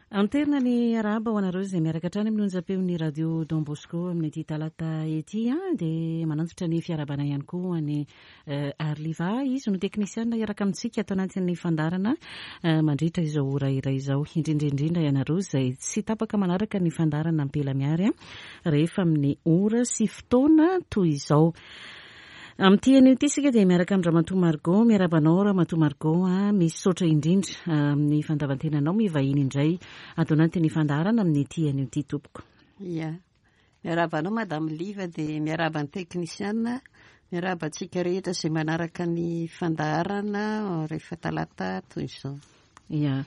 Anterina ny araba ho anareo izay miaraka hatrany amin'ny onjam-peon'ny radio Don Bosco amin'ny ity talata ety dia manantotra ny fiarabana ihany koa any Arliva. Izy no teknisianina iaraka amintsika ato anatin'ny fandarana mandritra izao ora iray izao. Indrindrindrindra ianareo izay tsy tapaka manaraka ny fandarana ampela miary rehefa amin'ny ora sy fotoana toy izao. Amin'ity anio ity sika dia miaraka amin'ny Ramatoa Margot, miarabanao Ramatoa Margot, misy saotra indrindra amin'ny fandavantenanao mivahiny indray ato anatin'ny fandarana amin'ny ity anio ity tompoko. Ia, miarabanao Madame Liva dia miaraban'ny teknisianina, miarabantsika rehetra izay manaraka ny fandarana rehefa talata toy izao. Ia.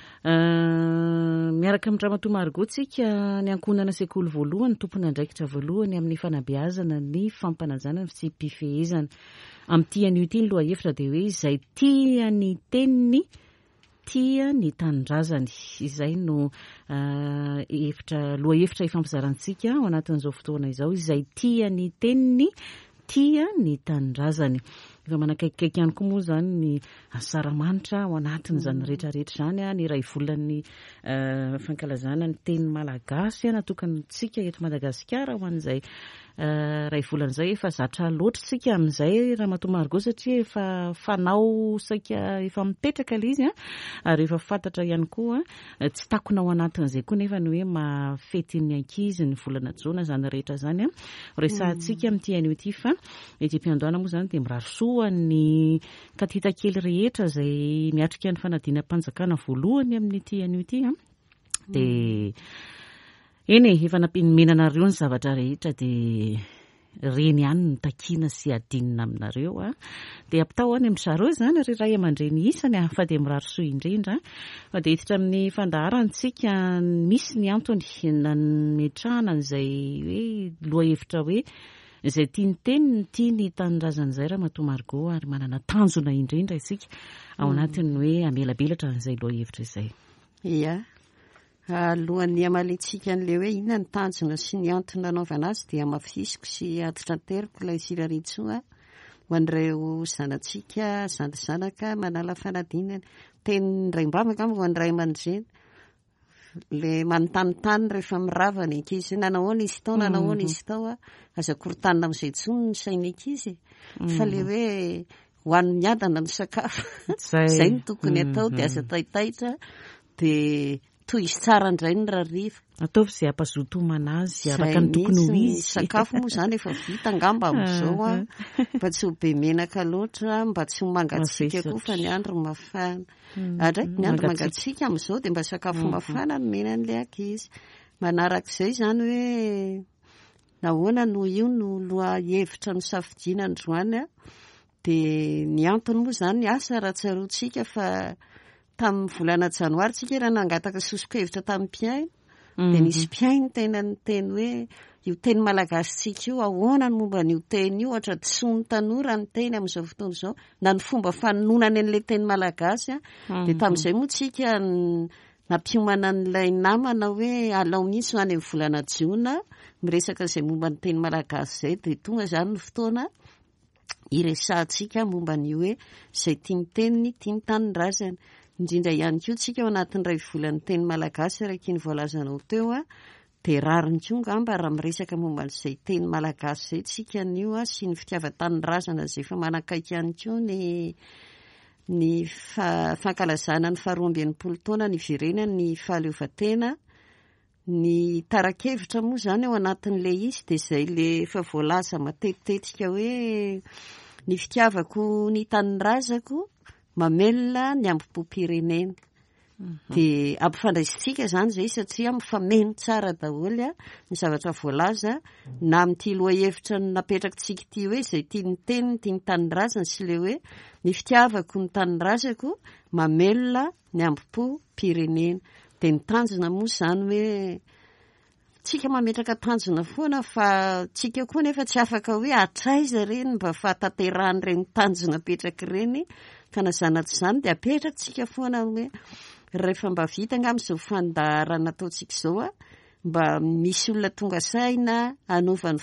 Miaraka amin'ny Ramatoa Margot tsika ny ankonana sekoly voalohany tompony andraikitra voalohany amin'ny fanabeazana ny fampanajana sy mpifehezana. Amin'ity anio ity ny lohahevitra dia hoe izay tia ny teniny tia ny tanindrazany. Izay no lohahevitra ifampizarantsika ao anatin'izao fotoana izao, izay tia ny teniny tia ny tanindrazany. Efa manakaikikaiky ihany koa moa izany ny asaramanitra ao anatin'izany rehetrarehetra izany ny iray volan'ny fankalazana ny teny malagasy natokantsika eto Madagasikara ho an'izay iray volan'izay efa zatra loatra sika amin'izay Ramatoa Margot satria efa fanao saika efa mipetraka ilay izy ary efa fantatra ihany koa tsy takona ao anatin'izay koa nefa ny hoe mafetin'ny ankizy ny volana jona izany rehetra izany resahantsika amin'ity anio ity fa ety am-piandohana moa izany dia mirarisoa ny katita kely rehetra izay miatrika ny fanadinam-panjakana voalohany amin'ity anio ity dia eny efa nampimenanareo ny zavatra rehetra dia reny ihany ny takiana sy adinina aminareo dia ampitao any amin'ny zareo izany ry ray aman-dreny isany fa dia mirarisoa indrindra fa dia hiditra amin'ny fandaharantsika misy ny antony nametrahana izay hoe lohahevitra hoe izay tia ny teniny tia ny tanindrazan'izay Ramatoa Margot ary manana tanjona indrindra isika ao anatiny hoe amelabelatra n'izay lohahevitra izay. Ia. Alohan'ny amalintsika an'ilay hoe inona ny tanjona sy ny antony nanaovana azy dia amafisiko sy atotrateriko ilay siraritsoa ho an'ireo zanatsika zanaka manala fanadinana teny raim-bavaka ho an'iray aman-dreny le manontanytany rehefa mirava ny ankizy nanahoana izy tao nanahoana izy tao aza korontanina amin'izay tsony ny sainy ankizy fa le hoe ho an'ny miadana ny sakafo izay ny tokony atao dia aza taitaitra dia toy izy tsara indray ny rariva ataovy izay ampazotomana azy araka ny tokony ho izy. Sakafo moa izany efa vita angamba amin'izao mba tsy ho be menaka loatra mba tsy ho mangatsika koa fa ny andro mafana adraiky ny andro mangatsika amin'izao dia mba sakafo mafana no menan'ilay ankizy. Manarak'izay izany hoe nahoana no io no lohahevitra no safidiana androany dia ny antony moa izany asa raha tsaroantsika fa tamin'ny volana janoary tsika raha nangataka sosokevitra tamin'ny mpiaina dia nisy mpiaina tena ny teny hoe io teny malagasitsika io ahoana ny momba n'io teny io ohatra disony tanora ny teny amin'izao fotoana izao na ny fomba fanonany an'ilay teny malagasy dia tamin'izay moa tsika nampiomana n'ilay namana hoe alao mihitsy ho any amin'ny volana jiona miresaka izay momba ny teny malagasy izay dia tonga izany ny fotoana iresahantsika momba ny hoe izay tia ny teniny tia ny tanindrazana. Indrindra ihany koa tsika ao anatin'iray volan'ny teny malagasy araka ny voalazanao teo dia rariny koa ngamba raha miresaka momba n'izay teny malagasy izay tsika an'io sy ny fitiavan-tanindrazana izay efa manakaiky ihany koa ny fankalazana ny 12 taona ny iverenany ny fahaleovantena ny tarakevitra moa izany ao anatin'ilay izy dia izay le efa voalaza matetitetika hoe ny fitiavako ny tanindrazako mamelona ny ambom-pirenena dia ampifandraisitsika izany izay satria mifameno tsara daholo ny zavatra voalaza na amin'ity lohahevitra ny napetrakintsika ity hoe izay tia ny teniny tia ny tanindrazana sy le hoe ny fitiavako ny tanindrazako mamelona ny ambom-pirenena dia ny tanjona moa izany hoe tsika mametraka tanjona foana fa tsika koa nefa tsy afaka hoe atraiza ireny mba fahatanteran'ireny tanjona petraka ireny ka nazanatra izany dia apetraksika foana hoe rehefa mba vita amin'izao fandaharana ataontsika izao mba misy olona tonga saina hanaovany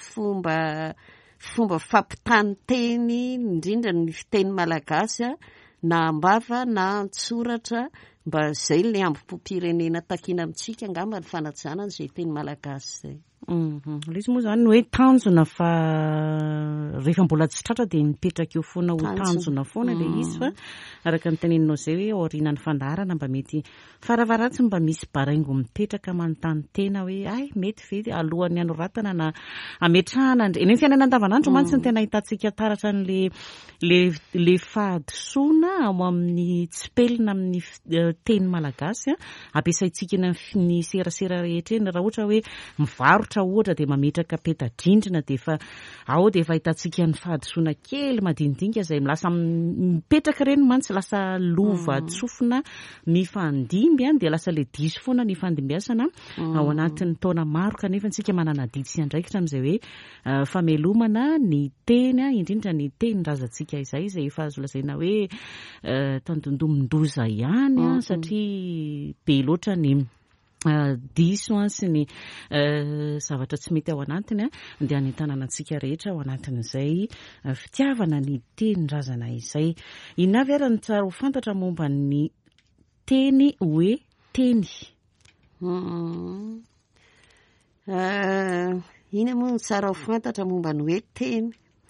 fomba fampitany teny indrindra ny fiteny malagasy na ambava na antsoratra mba zay le ambom-pirenena takina amintsika angamba ny fanajanana zay teny malagasy zay. Le izy moa zany hoe tanjona fa rehefa mbola tsy tratra dia mipetraka eo foana ho tanjona foana le izy fa araka ny teneninao zay hoe aorianany fandarana mba mety faravaratsy mba misy baraingo mipetraka manontany tena hoe ay mety ve alohan'ny anoratana na ametrahana eny amin'ny fiainana andavanandro mantsy ny tena hitantsika taratra le fahadisoana ao amin'ny tsipelina amin'ny teny malagasy ampiasaintsika ny serasera rehetra eny raha ohatra hoe mivarotra ohatra dia mametraka peta-drindrina dia efa ao dia efa hitantsika ny fahadisoana kely madinidinika izay lasa mipetraka ireny mantsy lasa lova tsofina mifandimby dia lasa le diso foana ny fandimbiasana ao anatin'ny taona maro kanefa antsika manana didy sy andraikitra amin'izay hoe famelomana ny teny indrindra ny teny-drazantsika izay efa azo lazaina hoe tandondomin-doza ihany satria be loatra ny diso sy ny zavatra tsy mety ao anatiny dia ny tanànantsika rehetra ao anatin'izay fitiavana ny teny-drazana izay. Inavy ary ny tsara ho fantatra momba ny teny hoe teny. Ina moa ny tsara ho fantatra momba ny hoe teny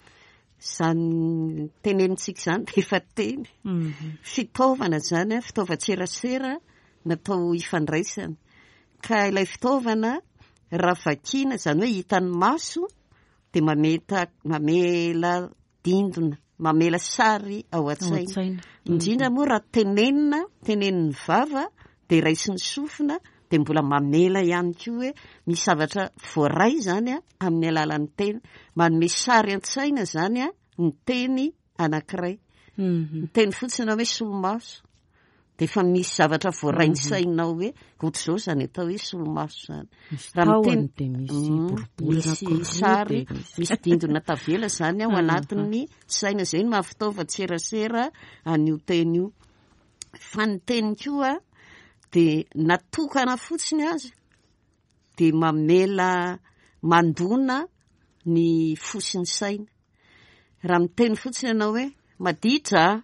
zany tenenintsika zany dia efa teny fitaovana zany fitaovan-tserasera natao ifandraisana ka ilay fitaovana raha vakiana zany hoe hitan'ny maso dia mamela dindona mamela sary ao an-tsaina indrindra moa raha tenenin'ny vava dia raisin'ny sofina dia mbola mamela ihany koa hoe misy zavatra voaray zany amin'ny alalan'ny teny manome sary an-tsaina zany ny teny anankiray ny teny fotsiny hoe solomaso dia efa misy zavatra voaray ny sainao hoe ohatr'izao zany atao hoe solomaso zany raha misy sary misy dindona tavela zany ao anatin'ny saina zay ny mahafitaova-tserasera an'io teny io fa ny teny koa dia natokana fotsiny azy dia mamela mandona ny fosin'ny saina raha miteny fotsiny ianao hoe maditra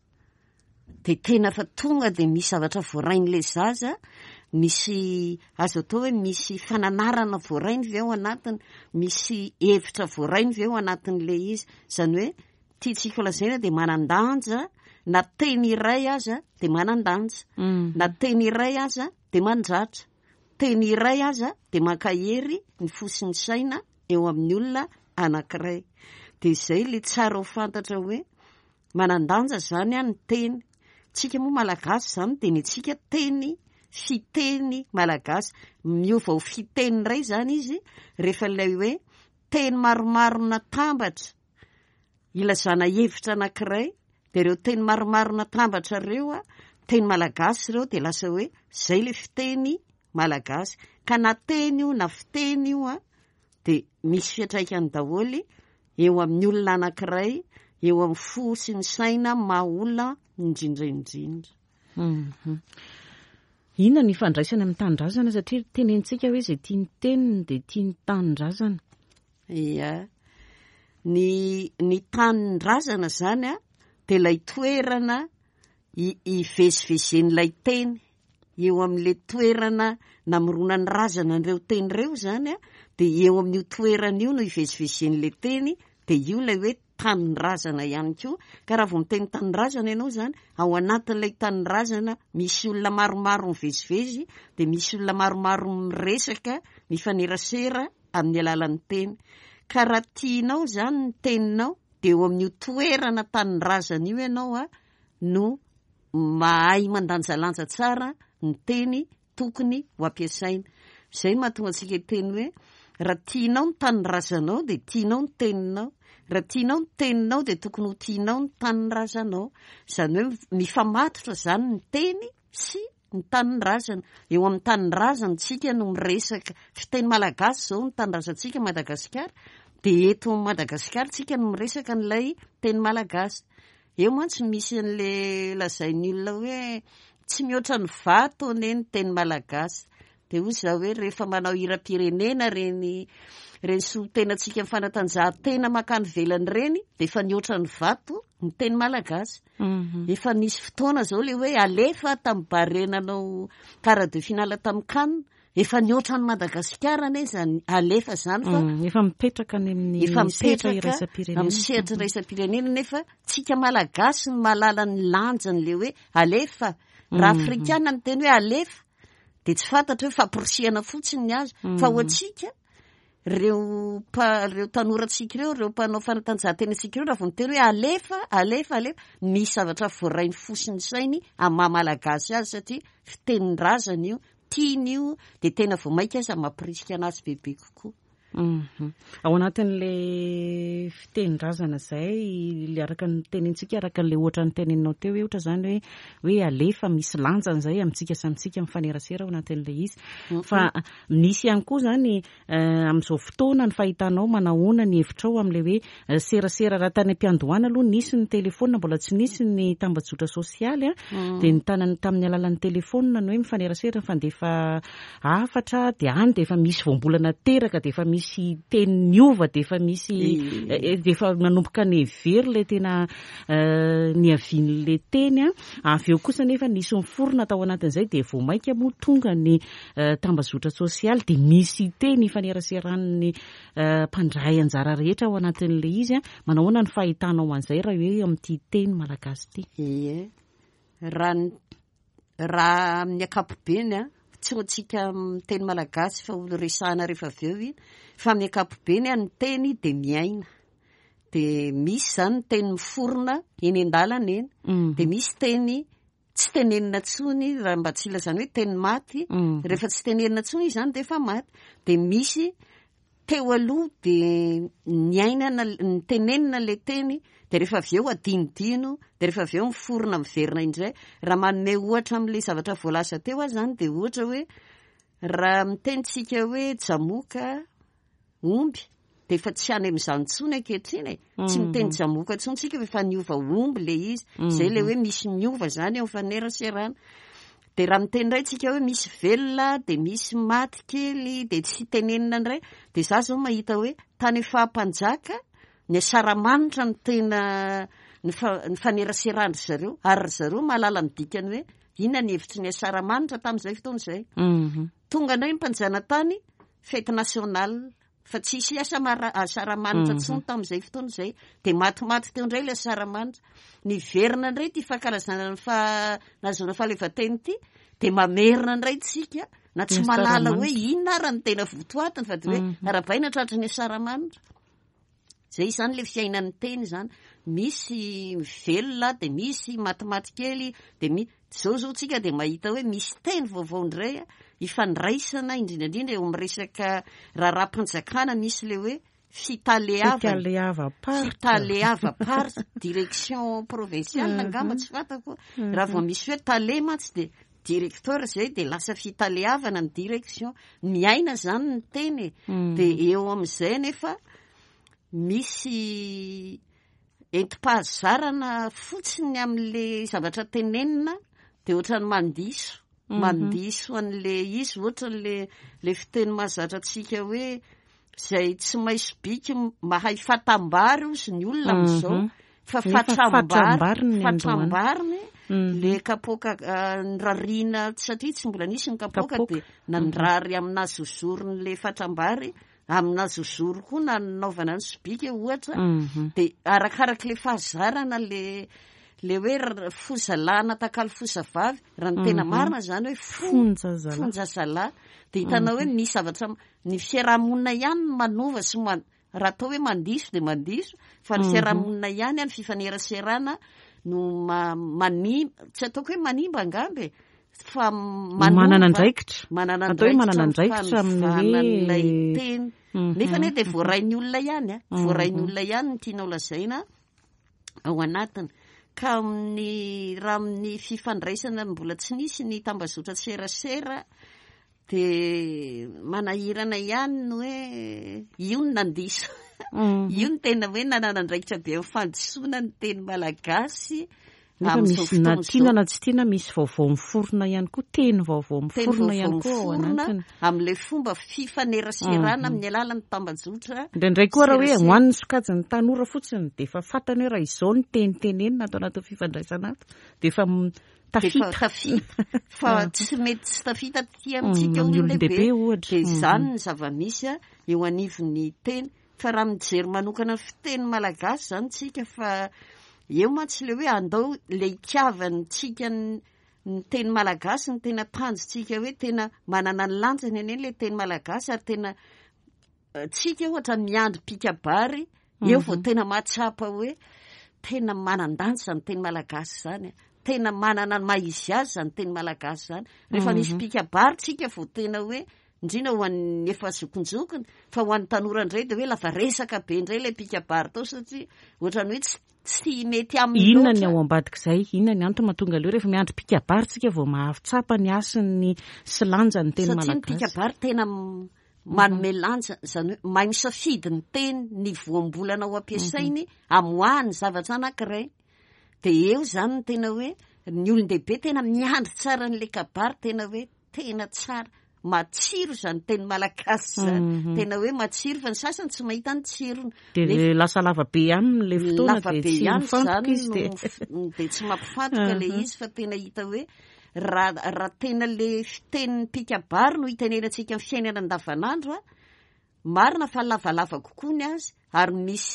dia tena fa tonga dia misy zavatra voarain'ilay zaza misy azo atao hoe misy fananarana voarainy ve ao anatiny misy hevitra voarainy ve ao anatin'ilay izy zany hoe tiatsika lazaina dia manandanja na teny iray aza dia manandanja na teny iray aza dia mandratra teny iray aza dia mankahery ny fosin'ny saina eo amin'ny olona anankiray dia izay le tsara ho fantatra hoe manandanja zany ny teny tsika moa malagasy zany dia ny tsika teny fiteny malagasy miova ho fiteny iray zany izy rehefa ilay hoe teny maromaro natambatra ilazana hevitra anankiray dia ireo teny maromaro natambatra ireo teny malagasy ireo dia lasa hoe zay le fiteny malagasy ka na teny io na fiteny io dia misy fiantraikany daholy eo amin'ny olona anankiray eo amin'ny fo sy ny saina maha-olona indrindraindrindra. Inona ny fandraisana amin'ny tanindrazana satria tenentsika hoe zay tia ny teniny dia tia ny tanindrazana. Ia, ny tanindrazana zany dia ilay toerana ivezivezen'ilay teny eo amin'ilay toerana namorona ny razana ireo teny ireo zany dia eo amin'io toerana io no ivezivezen'ilay teny dia io ilay hoe taninrazana ihany koa ka raha vao miteny taninrazana ianao zany ao anatin'ilay taninrazana misy olona maromaro mivezivezy dia misy olona maromaro miresaka mifanerasera amin'ny alalan'ny teny ka raha tianao zany ny teninao dia eo amin'io toerana taninrazana io ianao no mahay mandanjalanja tsara ny teny tokony ho ampiasaina izay mahatonga antsika teny hoe raha tianao ny taninrazanao dia tianao ny teninao raha tianao ny teninao dia tokony ho tianao ny taninrazanao izany hoe mifamatotra zany ny teny sy ny taninrazana eo amin'ny taninrazana tsika no miresaka fiteny malagasy zao ny taninrazantsika Madagasikara dia eto Madagasikara tsika no miresaka n'ilay teny malagasy eo mantsy misy an'le lazain'ny olona hoe tsy mihoatra ny vato ane ny teny malagasy de hoy zao hoe rehefa manao hiram-pirenena reny sotenantsika ny fanatanjahantena makany velany reny de efa nioatra ny vato ny teny malagasy. Efa nisy fotoana zao le hoe alefa tamin'ny barenanao quart de finale tamin'ny Cannes, efa nioatra ny Madagasikara ane zany alefa zany fa efa mipetraka any amin'ny sehatra iraisam-pirenena nefa tsika malagasy ny malala ny lanjany le hoe alefa raha afrikana ny teny hoe alefa de tsy fantatra hoe famporisihana fotsiny ny azy fa ho atsika reo tanoratsika reo mpanao fanatanjahantena-tsika reo raha vo miteny hoe alefa misy zavatra voarainy fosiny sainy amin'ny maha-malagasy azy satria fitenin-drazana io tiany io de tena vo maika aza mampirisika anazy bebe kokoa. Ao anatin'le fitenin-drazana zay le araka ny tenintsika araka le ohatra ny teninao teo ohatra zany hoe alefa misy lanjany zay amintsika samitsika mifanerasera ao anatin'le izy fa misy ihany koa zany amin'izao fotoana ny fahitanao manahoana ny hevitrao amin'le hoe serasera raha tany am-piandohana aloha nisy ny telefona mbola tsy nisy ny tambazotra sosialy de ny tanany tamin'ny alalan'ny telefona ny hoe mifanerasera fa de efa afatra de any de efa misy voambolana teraka de efa misy teny niova de efa misy de efa manomboka ny very le tena ny avian'le teny avy eo kosa nefa nisy miforona tao anatin'izay de vao maika moa tonga ny tambazotra sosialy de misy teny ifaneraseran'ny mpandray anjara rehetra ao anatin'le izy manahoana ny fahitanao an'izay raha hoe amin'ity teny malagasy ity. Ie raha amin'ny ankapobeny tsy hoantsika teny malagasy fa olo resahana rehefa avy eo iny fa amin'ny ankapobeny ny teny de miaina de misy zany teny miforona eny an-dalana eny de misy teny tsy tenenina tsony raha mba tsy ilazany hoe teny maty rehefa tsy tenenina tsony izy zany de efa maty de misy teo aloha de nyainana ny tenenina le teny de rehefa avy eo adinodino de rehefa avy eo miforona miverina indray raha manome ohatra amin'le zavatra voalasa teo azy zany de ohatra hoe raha mitenitsika hoe jamoka omby de efa tsy any amin'izany tsony ankehitriny tsy miteny jamoka tsony tsika efa niova omby le izy zay le hoe misy miova zany eo mifaneraserana de raha miteny indray tsika hoe misy velona de misy maty kely de tsy tenenina indray de za zao mahita hoe tany efa-mpanjaka ny asaramanitra ny tena ny faneraserandry zareo ary zareo mahalala ny dikany hoe inona ny hevitry ny asaramanitra tamin'izay fotoana izay tonga indray ny mpanjana tany fety nasional fa tsisy asaramanitra tsony tamin'izay fotoana izay de matimaty teo indray le asaramanitra ny verina indray ty fankalazana ny nazona fahaleovatena ity de mamerina indray tsika na tsy malala hoe inona ara ny tena votoatiny fa de hoe arabaina tratra ny asaramanitra zay zany le fiainan'ny teny zany misy velona de misy matimaty kely de zao tsika de mahita hoe misy teny vaovao indray ifandraisana indrindrandrindra eo amin'ny resaka raha-raha-mpanjakana misy le hoe fitaleava-pary direction provinciale angamba tsy fantako raha vao misy hoe tale matsy de directeur zay de lasa fitaleavana ny direction miaina zany ny teny de eo amin'izay nefa misy enti-pahazarana fotsiny amin'le zavatra tenenina de ohatrany mandiso an'le izy ohatran'le fiteny mahazatra atsika hoe zay tsy maisy biky mahay fatambary ozy ny olona am'izao fa fatrambariny le kapoka ny rarina satria tsy mbola nisy ny kapoka de nandrary aminazy ozorony fatrambary aminazy ozoro koa na nanaovana ny sobika ohatra de arakaraky le fahazarana le hoe fozalana takalo fozavavy raha ny tena marina zany hoe fonjazalahy de hitanao hoe misy zavatra ny fiarahamonina ihany manova sy raha atao hoe mandiso de mandiso fa ny fiarahamonina ihany any fifaneraserana no tsy ataoko hoe manimba angambe fa manana andraikitra amin'ilay teny nefa ne de voarainy olona ihany voarainy olona ihany ny tianao lazaina ao anatiny ka raha amin'ny fifandraisana mbola tsy nisy ny tambazotra tserasera de manahirana ihany no hoe io ny nandiso io ny tena hoe nanana andraikitra be amin'ny fandisoana ny teny malagasy nefa misy na tiana na tsy tiana misy vaovao miforona ihany koa, teny vaovao miforona ihany koa ao anatiny, amin'ilay fomba fifaneraserana amin'ny alalan'ny tambajotra. Indraindray koa raha hoe hoan'ny sokajiny tanora fotsiny dia efa fantany hoe raha izao ny tenitenenina atao anaty fifandraisana ato dia efa tafita fa tsy mety tsy tafita ty amintsika olon-dehibe ohatra. Dia izany ny zava-misy eo anivon'ny teny. Fa raha mijery manokana fiteny malagasy zany tsika fa eo mantsy le hoe andao le itiavany tsika ny teny malagasy ny tena tanjotsika hoe tena manana ny lanjany eny le teny malagasy, ary tena tsika ohatra miandry pikabary eo vao tena mahatsapa hoe tena manan-danja ny teny malagasy zany, tena manana ny maizy azy zany teny malagasy zany. Rehefa misy pikabary tsika vao tena hoe indrindra ho an'ny efa zokonjokony, fa ho an'ny tanora indray dia hoe lafa resaka be indray ilay pikabary tao, satria ohatrany hoe tsy mety amin'ny inona ny ao ambadik'izay, inona ny antony mahatonga leo rehefa miandry pikabary tsika vao mahatsapa ny asiny sy lanja ny teny malagasy. Satria ny pikabary tena manome lanja, zany hoe mahay misafidy ny teny, ny voambolana ao ampiasainy amoahany zavatra anankiray. Dia eo zany ny tena hoe ny olon-dehibe tena miandry tsara n'ilay kabary, tena hoe tena tsara, matsiro zany teny malagasy zany, tena hoe matsiro, fa ny sasany tsy mahita ny tsirony. Dia lasa lavabe ihany le fotoana dia tsy mifantoka izy dia tsy mampifantoka le izy, fa tena hita hoe raha tena le fitenin'ny pikabary no hitenenantsika amin'ny fiainana andavanandro, marina fa lavalava kokoa ny azy, ary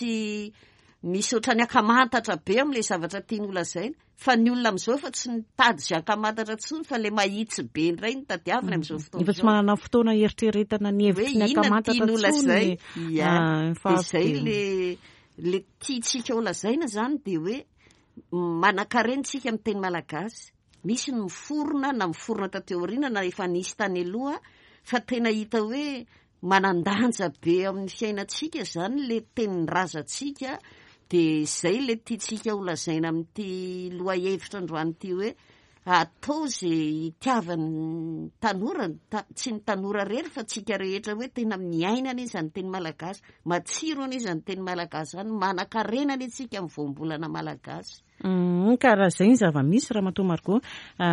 misy ohatrany akamantatra be amin'ilay zavatra tiany olazaina. Fa ny olona amin'izao efa tsy nitady izay akamantatra intsony, fa le mahitsy be indray ny tadiavina amin'izao fotoana. Efa tsy manana fotoana eritreretana ny hevitry ny akamantatra intsony. Dia izay le tiantsika olazaina zany dia hoe manan-karentsika amin'ny teny malagasy. Misy ny miforona na miforona taty aoriana na efa nisy tany aloha, fa tena hita hoe manan-danja be amin'ny fiainantsika zany le tenin-drazantsika. Dia izay le tiantsika holazaina amin'ity loha-hevitra androany ity hoe atao izay itiavan'ny tanora, tsy ny tanora rery fa tsika rehetra, hoe tena miainana izy ny teny malagasy, matsiro izy ny teny malagasy zany, manan-karenana itsika amin'ny voambolana malagasy. Karaha izay ny zava-misy Ramatoa Margot,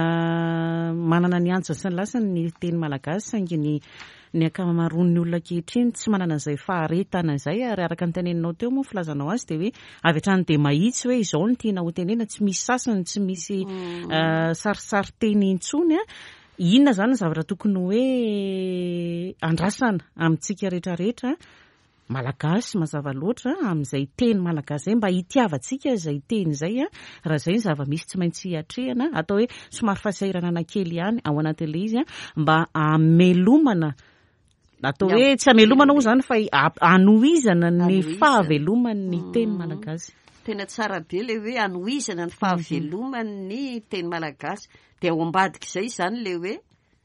manana ny anjany sy ny lasany ny teny malagasy, saingy ny akamaroan'ny olona ankehitriny tsy manana izay faharetana izay, ary araka ny teneninao teo moa filazanao azy dia hoe avy hatrany dia mahitsy hoe izao ny tiana ho tenena, tsy misy sasany, tsy misy sarisary-teny intsony. Inona zany ny zavatra tokony hoe andrasana amintsika rehetrarehetra malagasy mazava loatra amin'izay teny malagasy mba hitiavantsika izay teny izay, raha izay ny zava-misy tsy maintsy hatrehana, atao hoe somary fahasairana anakely ihany ao anatin'ilay izy, mba hamelomana, atao hoe tsy hamelomana moa zany fa hanohizana ny fahaveloman'ny teny malagasy. Tena tsara be le hoe hanohizana ny fahaveloman'ny teny malagasy. Dia ao ambadik'izay zany le hoe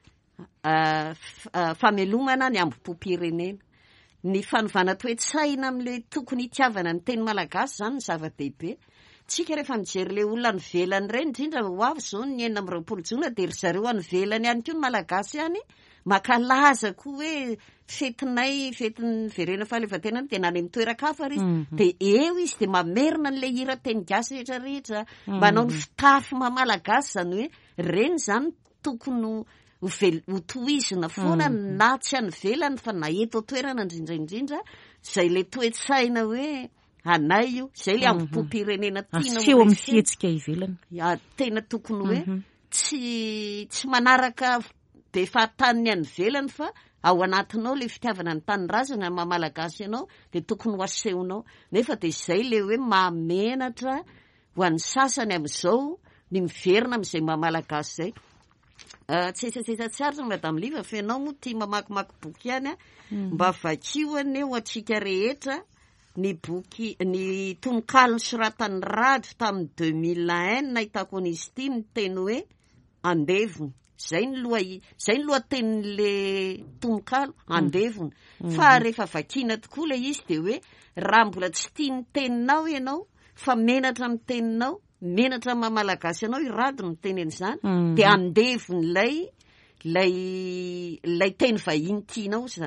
famelomana ny ambom-pirenena, ny fanovana toe-tsaina amin'ilay tokony hitiavana ny teny malagasy zany ny zava-dehibe. Tsika rehefa mijery le olona nivelany ireny, indrindra ho avy zao ny 4 jona, dia ry zareo anivelany ihany koa ny malagasy ihany, makalaza koa hoe fetinay, fetin'ny verena fahaleovantenany, dia nany amin'ny toeran-kafa ry izy, dia eo izy dia mamerina n'ilay hira teny gasy rehetrarehetra, manao ny fitafy malagasy, zany hoe reny zany tokony ho tohizina foana na tsy anivelany fa na eto toerana indrindraindrindra, izay le toe-tsaina hoe anay io, izay le ambom-pirenena tiana aseho amin'ny fihetsika ivelany. Tena tokony hoe tsy manaraka be fahataniny anivelany, fa ao anatinao le fitiavana ny tanin-drazana malagasy ianao, dia tokony ho asehonao. Nefa dia izay le hoe mamenatra ho an'ny sasany amin'izao ny miverina amin'izay malagasy izay. Tsetsatsetsatsaratra Madame Liva, fa ianao moa tia mamakimaky boky ihany, mba vakioany eo atsika rehetra ny boky ny tononkalo soratany rado tamin'ny 2001 nahitako an'izy ity, ny teny hoe Andevona. Zay ny lohatenin'le tononkalo, Andevona. Fa rehefa vakina tokoa le izy dia hoe raha mbola tsy tia ny teninao ianao, fa menatra amin'ny teninao, menatra mamalagasy ianao irado ny tenen'izany, dia andevona ilay teny vahiny tianao zany.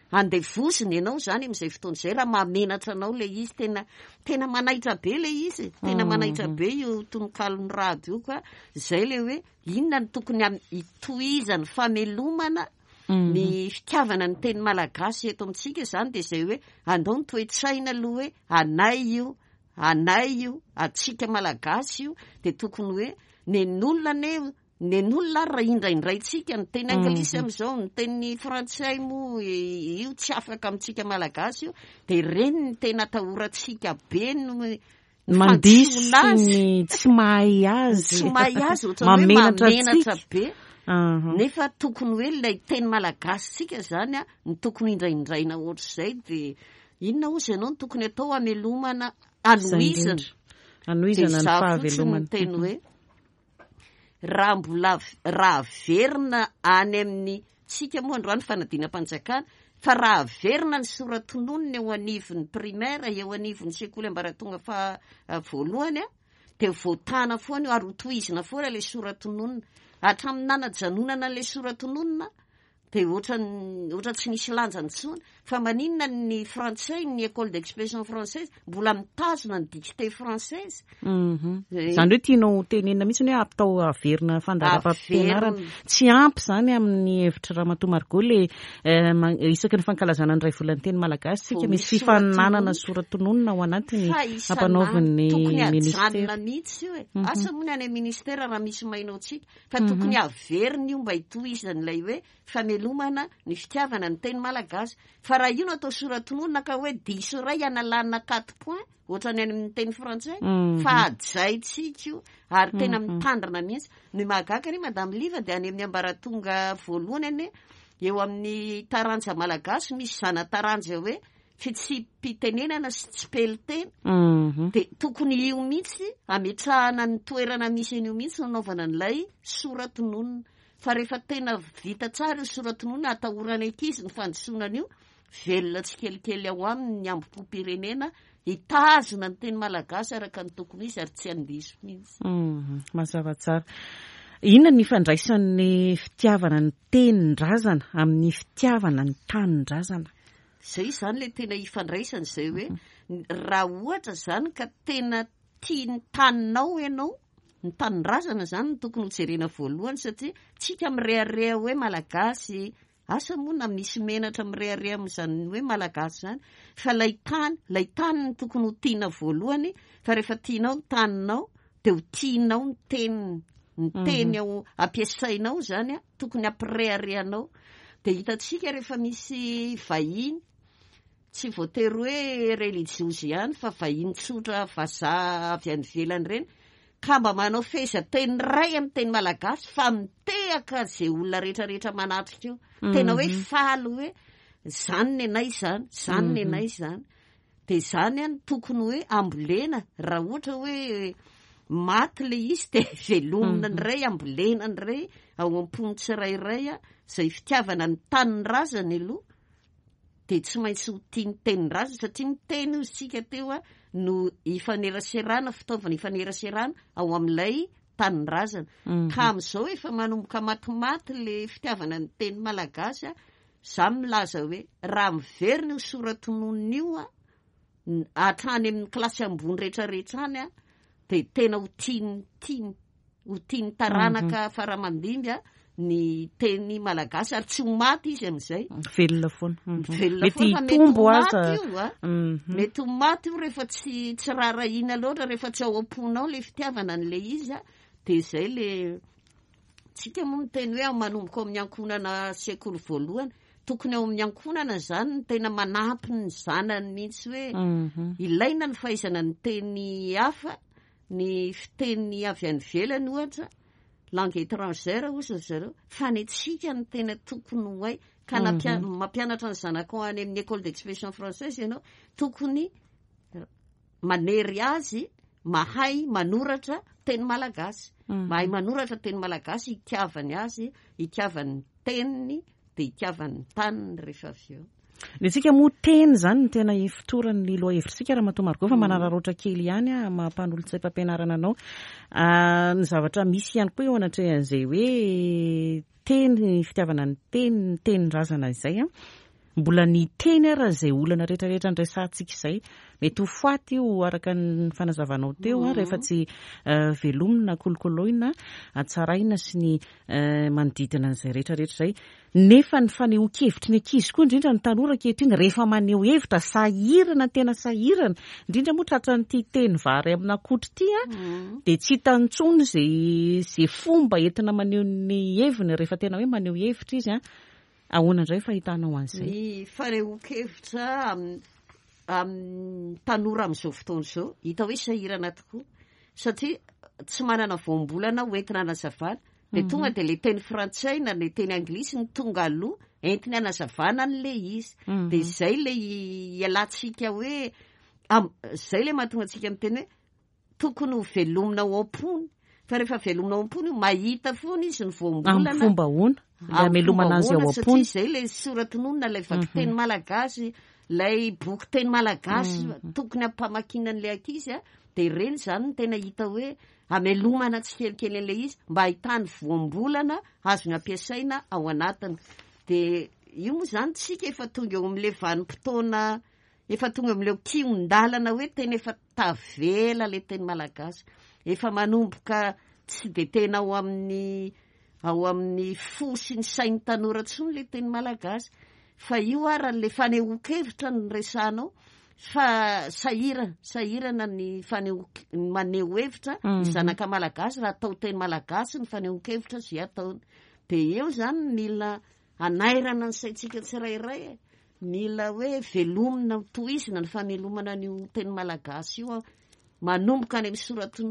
andevosiny ianao zany am'izay fotoana izay raha mahamenatra anao le izy tena manaitra be le izy tena manaitra be io tononkalony rady io koa zay le hoe inona ny tokony hitohizany famelomana ny fitiavana ny teny malagasy eto amintsika zany de zay hoe andao ny toe-tsaina aloha hoe anay io atsika malagasy io de tokony hoe nen'olona raha indraindraitsika ny teny anglisy am'izao ny teny frantsay moa io tsy afaka amintsika malagasy io de reny ny tena atahoratsika be no mandisy tsy mahay azy mamenatra be nefa tokony hoe lay teny malagasy tsika zany a ny tokony indraindraina ohatr'izay de inona ozy ianao ny tokony atao amelomana anoizana ny fahavelomana teny hoe raha verina any amin'ny tsika moa androany fanadina-panjakana fa raha verina ny soratononony eo anivon'ny primaire eo anivon'ny sekoly ambaratonga voalohany a de voatana foana io ary hotohizina foana le soratononona hatramin'ny nanajanonana le soratononona de ohatra tsy nisy lanja ntsony fa maninona ny frantsay ny école d'expression française mbola mitazona ny dicté française zany hoe tianao tenenina mihitsy hoe atao averina fandaharam-pampianarana tsy ampy zany amin'ny hevitra Ramatoa Margot le isaky ny fankalazana ny ray volan'ny teny malagasy tsika misy fifaninanana soratononona ao anatiny ampanaovan'ny ministera mihitsy io asa moa ny any ministera raha misy mainao tsika fa tokony averina io mba hitohizan'ilay hoe famelomana ny fitiavana ny teny malagasy fa raha io no atao soratononona ka hoe diso ray analana 4 point ohatrany any amin'ny teny frantsay fa ajaitsika io ary tena mitandrina mihitsy ny mahagaga any madame Liva de any amin'ny ambaratonga voalohany any eo amin'ny taranja malagasy misy zana taranja hoe fitsipitenenana sy tsy peliteny de tokony io mihitsy ametrahana ny toerana misy an'io mihitsy nanaovana n'ilay soratononona fa rehefa tena vita tsara io soratononona atahorana ankizy ny fandisonana io velona tsy kelikely ao aminy ny ambom-pirenena hitazona ny teny malagasy araka ny tokony izy ary tsy andiso mihitsy mazava tsara. Inona ny ifandraisan'ny fitiavana ny tenin-drazana amin'ny fitiavana ny tanin-drazana? Zay zany le tena ifandraisany zay hoe raha ohatra zany ka tena tia ny taninao ianao ny tanin-drazana zany ny tokony hojerena voalohany satria tsika mirehareha hoe malagasy asa moa na misy menatra mirehareha amin'izany hoe malagasy zany fa lay tany ny tokony ho tiana voalohany fa rehefa tianao ny taninao de ho tianao ny teny ao ampiasainao zany a tokony ampireharehanao de hitatsika rehefa misy vahiny tsy voatery hoe religiozy ihany fa vahiny tsotra vazaha avy any velany reny ka mba manao feza teny ray amin'ny teny malagasy fa mitehaka zay olona rehetrarehetra manatrika io tena hoe faly hoe zany ny anay zany de zany any tokony hoe ambolena raha ohatra hoe maty le izy de velomina ny ray ambolena ny ray ao am-pony tsirairay zay fitiavana ny tanin-drazana aloha de tsy maintsy ho tia ny tenin-drazana satria ny teny io sika teo no ifaneraserana fitaovana ifaneraserana ao amin'ilay tanin-drazana ka amin'izao efa manomboka matimaty le fitiavana ny teny malagasy za milaza hoe raha miverina io soratononona io hatrany amin'ny kilasy ambony rehetrarehetra any de tena ho tiany taranaka faramandimby ny teny malagasy ary tsy ho maty izy amin'izay velona foana mety hitombo aza mety ho maty io rehefa tsy rarahina loatra rehefa tsy ao am-ponao le fitiavana n'le izy de zay le tsika moa miteny hoe manomboka ao amin'ny ankonana sekoly voalohany tokony ao amin'ny ankonana zany ny tena manampy ny zanany mihitsy hoe ilaina ny fahaizana ny teny hafa ny fiteny avy any velany ohatra langue étrangère ozy zareo fa ny tsika ny tena tokony hoay ka mampianatra ny zanakao any amin'ny école d'expression française ianao tokony manery azy mahay manoratra teny malagasy mahay manoratra teny malagasy hitiavany azy hitiavany teniny de hitiavany taniny rehefa avy eo ny tsika moa teny zany ny tena fotoran'ny loha hevitritsika Ramatoa Margot fa manararaotra kely ihany mampanolo-tsay mpampianarana anao ny zavatra misy ihany koa eo anatrehan'izay hoe teny fitiavana ny tenin-drazana izay mbola ny teny ara zay olana rehetrarehetra nresantsika izay mety ho faty io araka ny fanazavanao teo rehefa tsy velomina kolokoloina atsaraina sy ny manodidina n'izay rehetrarehetra zay nefa ny faneho-kevitry ny ankizy koa indrindra ny tanora ankehitriny rehefa maneho hevitra sahirana tena sahirana indrindra moa tratran'ity teny vary amina kotry ity dia tsy hitantsony zay fomba entina maneho ny heviny rehefa tena hoe maneho hevitra izy ahoana indray fahitanao an'izay ny faneho-kevitra amin'ny tanora amin'izao fotoana izao hita hoe sahirana tokoa satria tsy manana voambolana hoentina anazavana dia tonga dia le teny frantsay na le teny anglisy ny tonga aloha entiny anazavana n'le izy dia izay le ialantsika hoe izay le mahatonga antsika amin'ny teny hoe tokony ho velomina ao am-pony fa rehefa velomina ao am-pony mahita foana izy ny voambolana amin'ny fomba hoana amelomana azy ao am-pony izay le soratononona ilay vaky teny malagasy lay boky teny malagasy tokony ampamakiana n'le ankizy dia ireny izany no tena hita hoe amelomana tsy kelikely an'le izy mba ahitany voambolana azony ampiasaina ao anatiny dia io moa izany tsika efa tonga eo amin'le vanim-potoana efa tonga amin'ileo kion-dalana hoe tena efa tavela le teny malagasy efa manomboka tsy dia tena ao amin'ny fo sy ny sain'ny tanora tsony le teny malagasy fa io ara le faneho-kevitra ny resanao fa sahirana ny maneho hevitra ny zanaka malagasy raha atao teny malagasy ny faneho-kevitra zay ataony dia eo zany mila anairana ny saintsika tsirairay mila hoe velomina toizina ny famelomana ny teny malagasy io manomboka any amin'ny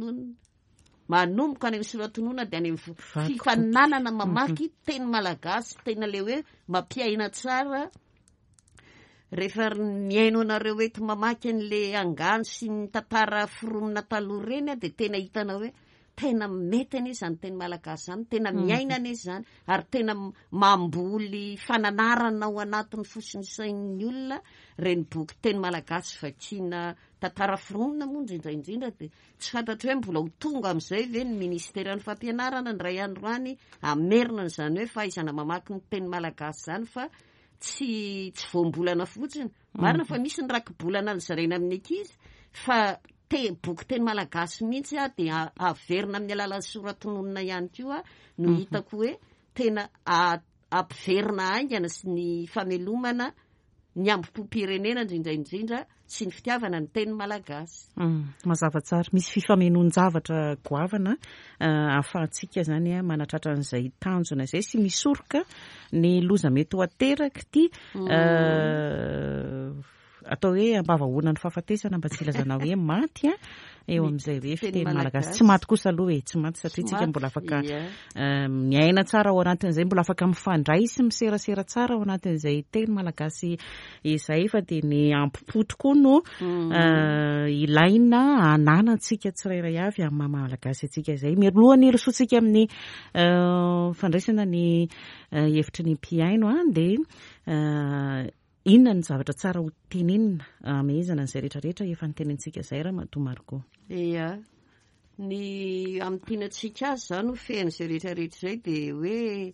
soratonona dia any amin'ny fifaninanana mamaky teny malagasy tena le hoe mampiaina tsara rehefa miaino anareo eto mamaky an'le angano sy ny tantara foromina taloha reny dia tena hitanao hoe tena mety anie izany teny malagasy zany tena miaina anie zany ary tena mamboly fananarana ao anatin'ny fosiny sain'ny olona reny boky teny malagasy vakiana tantara foromina moa indrindraindrindra dia tsy fantatro hoe mbola ho tonga amin'izay ve ny ministerian'ny fampianarana ny ray androany amerina n'izany hoe fahaizana mamaky ny teny malagasy zany fa tsy voambolana fotsiny marina fa misy ny rakibolana ny zaraina amin'ny ankizy fa boky teny malagasy mihitsy dia averina amin'ny alalan'ny soratononona ihany koa no hitako hoe tena ampiverina aingana sy ny famelomana ny ambom-pirenena indrindraindrindra sy ny fitiavana ny teny malagasy mazava tsara misy fifamenoan-javatra goavana ahafahantsika zany manatratra n'izay tanjona izay sy misoroka ny loza mety ho ateraka ity atao hoe ambavahoana ny fahafatesana mba tsy ilazana hoe maty eo amin'izay hoe fiteny malagasy tsy maty kosa aloha tsy maty satria tsika mbola afaka miaina tsara ao anatin'izay mbola afaka mifandray sy miserasera tsara ao anatin'izay teny malagasy izay fa dia ny ampimpoto koa no ilaina ananantsika tsirairay avy amin'ny malagasy atsika izay milohany rosotsika amin'ny fandraisana ny hevitry ny mpiaino dia inona ny zavatra tsara ho tenenina amehezana n'izay rehetrarehetra efa nytenentsika izay raha matomariko ia ny amin'ny tianantsika azy izany ho fehan'izay rehetrarehetra izay dia hoe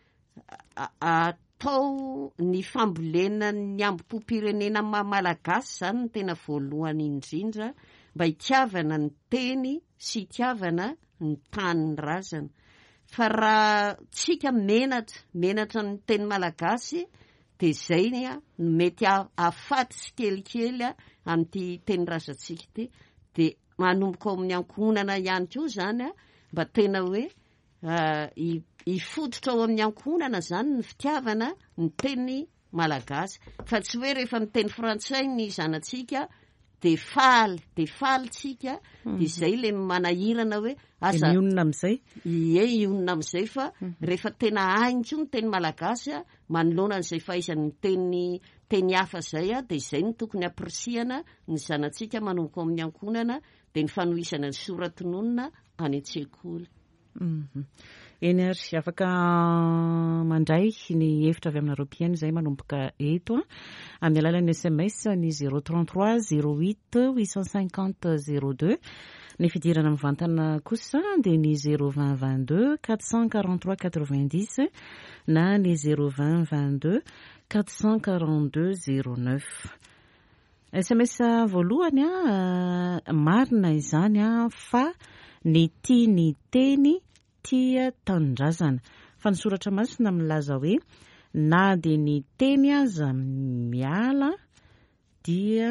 atao ny fambolena ny ambom-pirenena malagasy izany no tena voalohany indrindra mba hitiavana ny teny sy hitiavana ny tany razana fa raha tsika menatra ny teny malagasy dia izay mety afaty sy kelikely amin'ity teny razantsika ity dia manomboka ao amin'ny ankohonana ihany koa izany mba tena hoe hifototra ao amin'ny ankohonana izany ny fitiavana ny teny malagasy fa tsy hoe rehefa miteny frantsay ny zanantsika dia faly tsika dia izay le manahirana hoe ionona amin'izay ionona amin'izay fa rehefa tena hainko ny teny malagasy manoloana n'izay fahaizany teny hafa izay dia izay no tokony ampirisihana ny zanantsika manomboka ao amin'ny ankohonana dia ny fanohisana ny soratononona any an-tsekoly eny ary afaka mandray ny hevitra avy aminareo mpiaino izay manomboka eto amin'ny alalan'ny SMS ny 033 08 850 02 ny fidirana mivantana kosa dia ny 020 22 443 90 na ny 020 22 442 09. SMS voalohany marina izany fa ny tia ny teny tia tanindrazana fa ny soratra masina milaza hoe na dia ny teny aza miala dia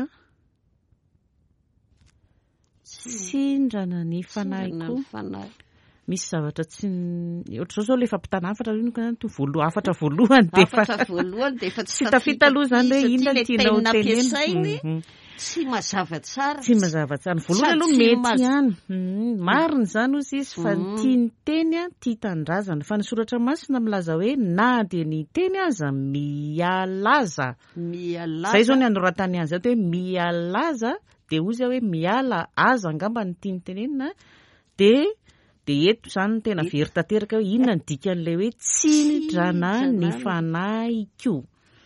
sindrana ny fanahyko. Misy zavatra tsy ohatr'izao zao lefa mpitana afatra afatra voalohany dia efa tsy tafita aloha izany hoe inona tianao teneny. Tsy mazava tsara. Tsy mazava tsara. Ny voalohany aloha mety ihany. Marina izany ozy izy fa ny tia ny teny tia tanindrazana fa ny soratra masina milaza hoe na dia ny teny aza mialaza. Zay zao ny anoratany azy ato hoe mialaza dia ozy hoe miala aza angamba ny tia ny tenenina dia eto izany tena very tanteraka hoe inona ny dikan'ilay hoe tsindrana ny fanahyko.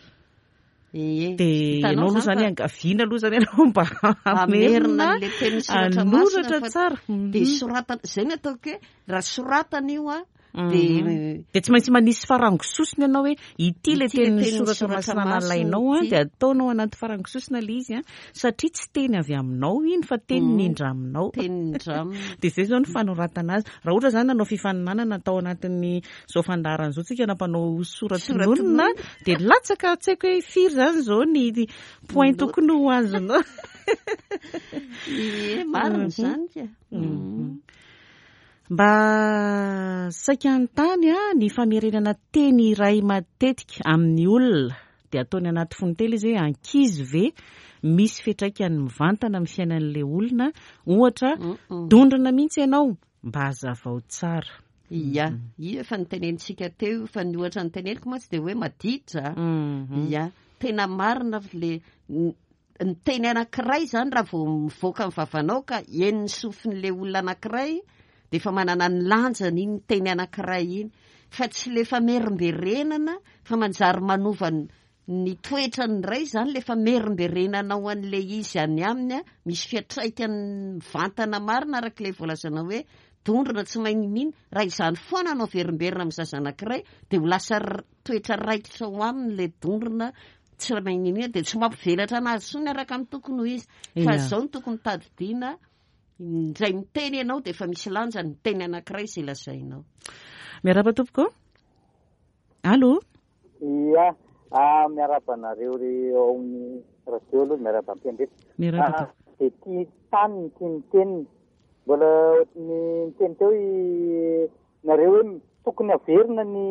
Dia ianao aloha izany angaviana aloha izany ianao mba amerina an'ilay teny soratra masina tsara. Dia soratana izay ny ataoko hoe raha soratana io dia tsy maintsy manisy farangososina ianao hoe ity le teny soratra masina nalainao dia ataonao anaty farangososina le izy satria tsy teny avy aminao iny fa teny nindraminao. Dia izay zao ny fanoratana azy. Raha ohatra izany nanao fifaninanana atao anatin'ny izao fandaharana izao tsika nampanao soratononona dia latsaka tsy haiko hoe firy izany izao ny point tokony ho azonao. Marina izany ka. Mba saika an-tany ny famerenana teny iray matetika amin'ny olona dia ataony anaty fonotely izy hoe ankizy ve misy fiantraikany mivantana amin'ny fiainan'ilay olona ohatra dondrina mihitsy ianao mba hazavao tsara. Ia efa nitenenitsika teo fa ny ohatra niteneniko moa tsy dia hoe maditra. Ia tena marina le ny teny anankiray izany raha vao mivoaka ny vavanao ka eniny sofin'ilay olona anankiray dia efa manana ny lanjany iny teny anankiray iny fa tsy le famerimberenana fa manjary manova ny toetrany iray izany le famerimberenanao an'ilay izy any aminy misy fiatraikany vantana marina araka ilay voalazana hoe dondrina tsy mainy miny raha izany foana anao verimberina amin'ny zaza anankiray dia ho lasa toetra raikitra ho aminy le dondrina tsy mainy iny dia tsy mampivelatra anazy sony araka amin'ny tokony ho izy fa izao ny tokony tadidiana. Indray miteny ianao dia efa misy lanja ny teny anankiray izay lazainao. Miaraba tompoko? Allo? Ia, miaraba anareo eo amin'ny radio aloha miaraba ampiandreto. Miaraba. Dia tia tany ny tia ny teniny. Mbola ny teny teo nareo hoe tokony averina ny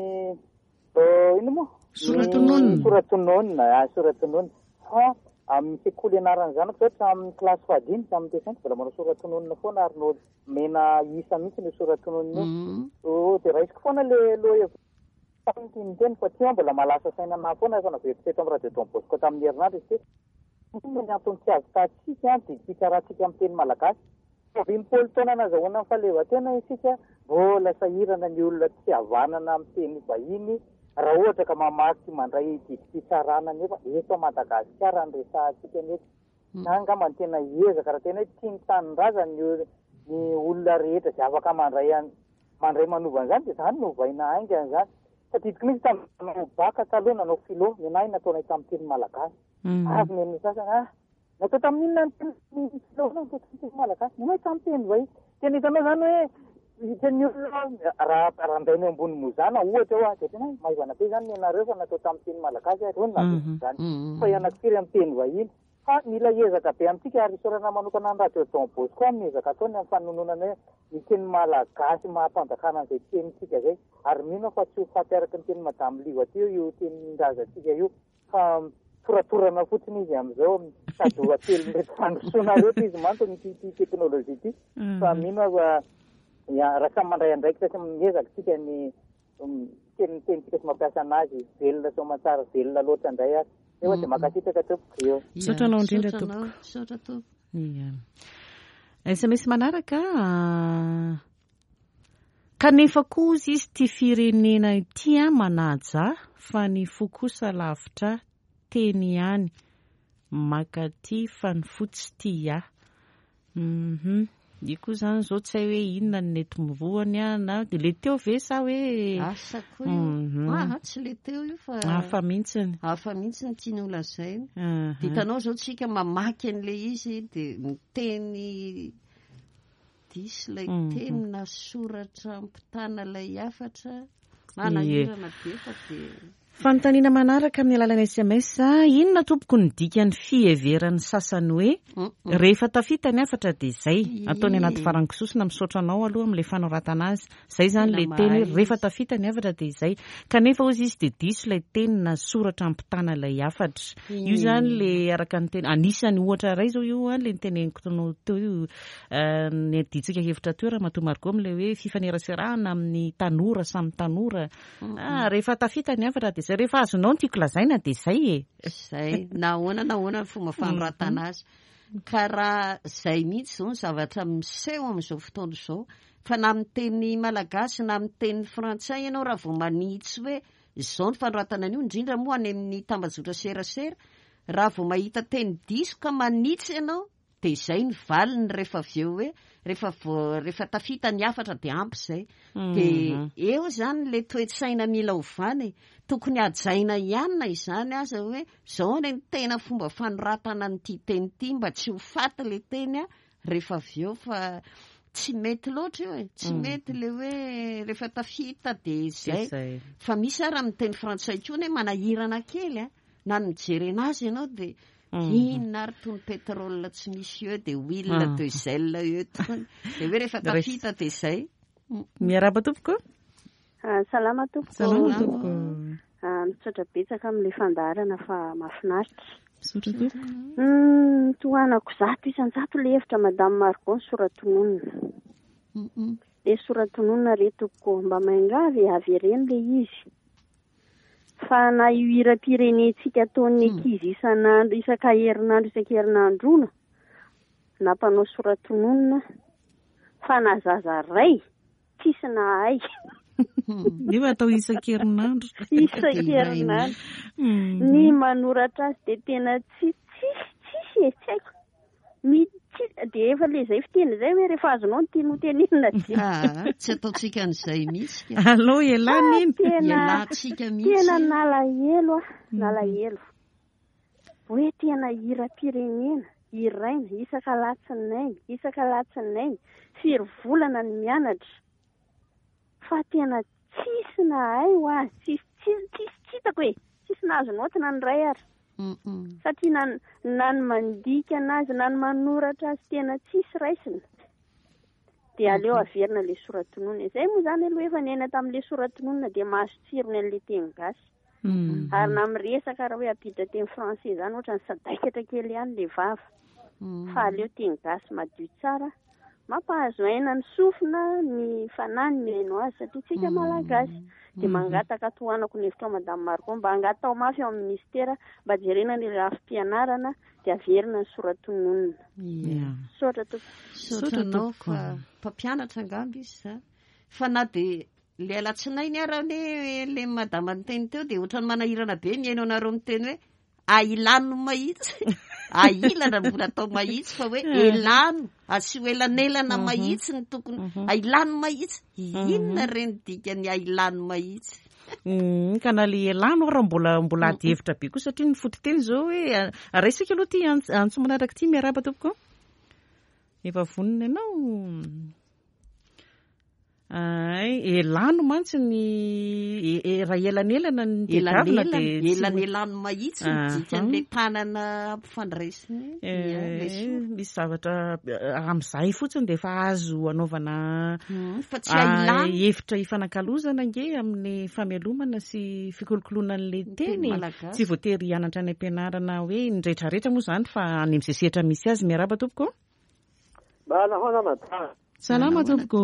ino moa? Soratononona. Soratononona. Fa amin'ny sekoly ianarana zanako ohatra amin'ny kilasy fahadimy tamin'ny tesainty mbola manao soratononona foana ary no mena isa mihitsy ny soratononona io. Dia raisiko foana le loha tany teny fa tia mbola malasa saina na foana efa naveritreto amin'ny radio Don Bosco tamin'ny herinandro izy ny antony tsy azo tatsika dia fikarahantsika amin'ny teny malagasy. Impolo taona nazahoana amin'ny fahaleovantena isika mbola sahirana ny olona tsy havanana amin'ny teny vahiny. Raha ohatra ka mamaky mandray didim-pitsarana nefa eto Madagasikara ny resahantsika nefa angamba ny tena hiezaka raha tena hoe tia ny tanindrazana ny olona rehetra izay afaka mandray manova an'izany dia izany no vaina aingana izany. Tadidiko mihitsy tamin'ny baka taloha nanao filo nenahy nataonay tamin'ny teny malagasy. Avy ny sasany natao tamin'inona ny filo natao tamin'ny teny malagasy nenahy tamin'ny teny vahiny. Tena hitanao izany hoe teny olona raha andainao ambony mozana ohatra hoe dia tena maivana be izany ianareo fa natao tamin'ny teny malagasy rony izany fa ianak'ifiry amin'ny teny vahiny. Fa mila ezaka be amintsika ary sorana manokana ny radio Don Bosco amin'ny ezaka ataony amin'ny fanononana hoe ny teny malagasy mahampanjakana an'izay tenitsika izay ary mino fa tsy ho faty araka ny teny madamo liva teo io tenin-drazantsika io fa toratorana fotsiny izy amin'izao sady ho atelo mety fandrosoana rehetra izy manto ny teknôlôjia ity fa mino raha samy mandray andraikitra sy miezaka tsika ny tenitsika sy mampiasa anazy velona soamantsara velona loatra indray ary efa dia makasitaka tompoko eo. Saotranao indrindra tompoko. SMS manaraka kanefa kosa izy ty firenena ity manaja fa ny fo kosa lavitra teny ihany makaty fa ny fotsy ty io koa zany zao tsy hay hoe inona ny nety mivoany na le teo ve sa hoe asa koa tsy le teo io fa hafa mihitsiny tiany olazainy de hitanao zao tsika mamaky an'le izy de miteny disy lay teny na soratra ampitana lay afatra manahirana be fa de fanontaniana manaraka amin'ny alalan'ny SMS inona tompoko ny dikany fiheveran'ny sasany hoe rehefa tafita ny afatra dia izay ataony anaty farankisoa na misaotra anao aloha amin'ilay fanoratana azy izay zany le teny hoe rehefa tafita ny afatra dia izay kanefa ozy izy dia diso ilay teny na soratra ampitana ilay afatra io zany le araka ny teny anisany ohatra ray zao io le niteneniko tonao teo io ny aditsika hevitra teo raha matoa margo amin'ilay hoe fifaneraserahana amin'ny tanora samy tanora rehefa tafita ny afatra dia izay rehefa azonao ny tiako lazaina dia izay zay nahoana ny fomba fanoratana azy ka raha zay mihitsy zao ny zavatra miseho amin'izao fotoana izao fa na amin'ny teny malagasy na amin'ny teny frantsay ianao raha vao manitsy hoe izao ny fanoratana an'io indrindra moa any amin'ny tambazotra serasera raha vao mahita teny diso ka manitsy ianao dia izay ny valiny rehefa avy eo hoe rehefa tafita ny afatra dia ampy izay dia eo zany le toe-tsaina mila ovany tokony ajaina ihany izany aza hoe zao ny tena fomba fanoratana nyity teny ity mba tsy ho faty le teny rehefa avy eo fa tsy mety loatra io tsy mety le hoe rehefa tafita dia izay fa misy ara amin'ny teny frantsay koa hoe manahirana kely na ny mijery anazy ianao dia inona ary tony pétrole tsy misy eo dia huile diesel eo tony dia hoe rehefa tafita dia izay miaraba tompoko salama tompoko misaotra betsaka amin'ilay fandarana fa mahafinaritra tohanako zato isan-jato le hevitra madame Margot ny soratononona le soratononona retoko mba maingavy avy ireny le izy fa na io hiram-pirenentsika ataon'ny ankizy isan'andro isan-kerinandro na mpanao soratononona fa na zaza ray tsisy nahay io atao isan-kerinandro ny manoratra azy dia tena tsisy haiko dia efa le zay fiteny zay hoe rehefa azonao ny tiano tenenina tsy ataotsika an'izay mihitsy alo elana iny elantsika mihitsy tena nalahelo hoe tena hiram-pirenena iraina isaka-latsinainy firy volana ny mianatra fa tena tsisy nahay tsisy hitako hoe tsisy nahazo notina ny ray ary satria na ny mandika anazy na ny manoratra azy tena tsisy raisina dia aleo averina le soratonona izay moa zany aloha efa niaina tamin'le soratonona dia mahazo tsirony an'le teny gasy ary na miresaka raha hoe apidra teny français zany ohatra ny sadaikatra kely ihany le vava fa aleo teny gasy madio tsara mampahazo aina ny sofina ny fanahy ny haino azy satria tsika malagasy dia mangataka tohanako ny hevitra madame Margot mba hangatao mafy ao amin'ny ministera mba jerena ny rafim-pianarana dia averina ny soratononona soatranao fa mpampianatra angamby izy za fa na dia le alatsinainy ara ne le madama nyteny teo dia ohatrany manahirana be ny haino anareo miteny hoe ailano mahitsy ailana mbola atao mahitsy fa hoe elano asio elanelana mahitsy ny tokony ailano mahitsy inona reny dikany ailano mahitsy ka na le elano raha mbola ady hevitra be koa satria ny fototeny zao hoe araisika aloha ty antsomanaraka ty miaraba tompoko efa vonina ianao elano mantsy ny raha elanelana ny elanelano mahitsy dikan'le tanana ampifandraisiny misy zavatra amin'izay fotsiny dia efa azo anaovana fa tsy ailano hevitra hifanankalozana nge amin'ny famelomana sy fikolokoloana n'le teny tsy voatery hianatra any am-pianarana hoe nydrehetrarehetra moa zany fa any amin'izay sehatra misy azy miaraba tompoko salama tompoko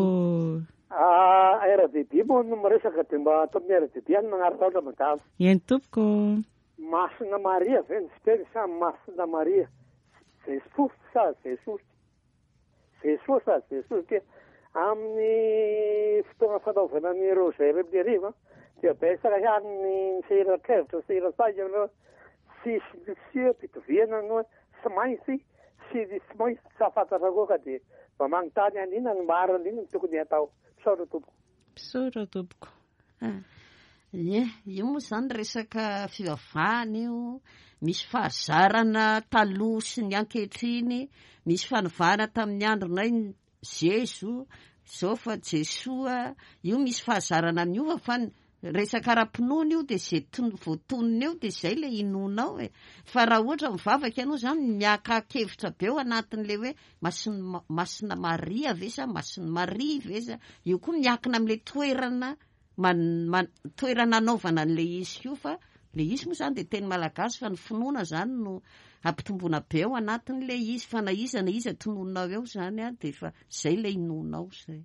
RDB moa no miresaka dia mba atao amin'ny RDB any manaraka madama eny tompoko Masina Maria ve ny fiteny sa Masina Maria Jesosy sa Jesosy dia amin'ny fotoana fanaovana ny roger miriva dia besaka ihany sehiran-kevitra sehiran-saina sy mpitoviana no sy maintsy tsy afantatra koa ka dia mba manontany an'ina ny marina iny tokony atao. Pisaotra tompoko. Pisaotra tompoko. Io moa zany resaka fivavahana io, misy fahazarana taloha sy ny ankehitriny, misy fanovana tamin'ny andronay Jezo, zao fa Jesoa, io misy fahazarana niova fa resaka ara-pinoana io dia zay voatonona eo dia zay le inonao e. Fa raha ohatra mivavaka ianao zany miaka-kevitra be ao anatin'le hoe masina Maria ve sa masina Maria ve sa, io koa miakina amin'le toerana toerana anaovana an'le izy io, fa le izy moa zany dia teny malagasy fa ny finoana zany no ampitomboana be ao anatin'le izy, fa na iza tonononao eo zany a dia fa zay le inonao zay.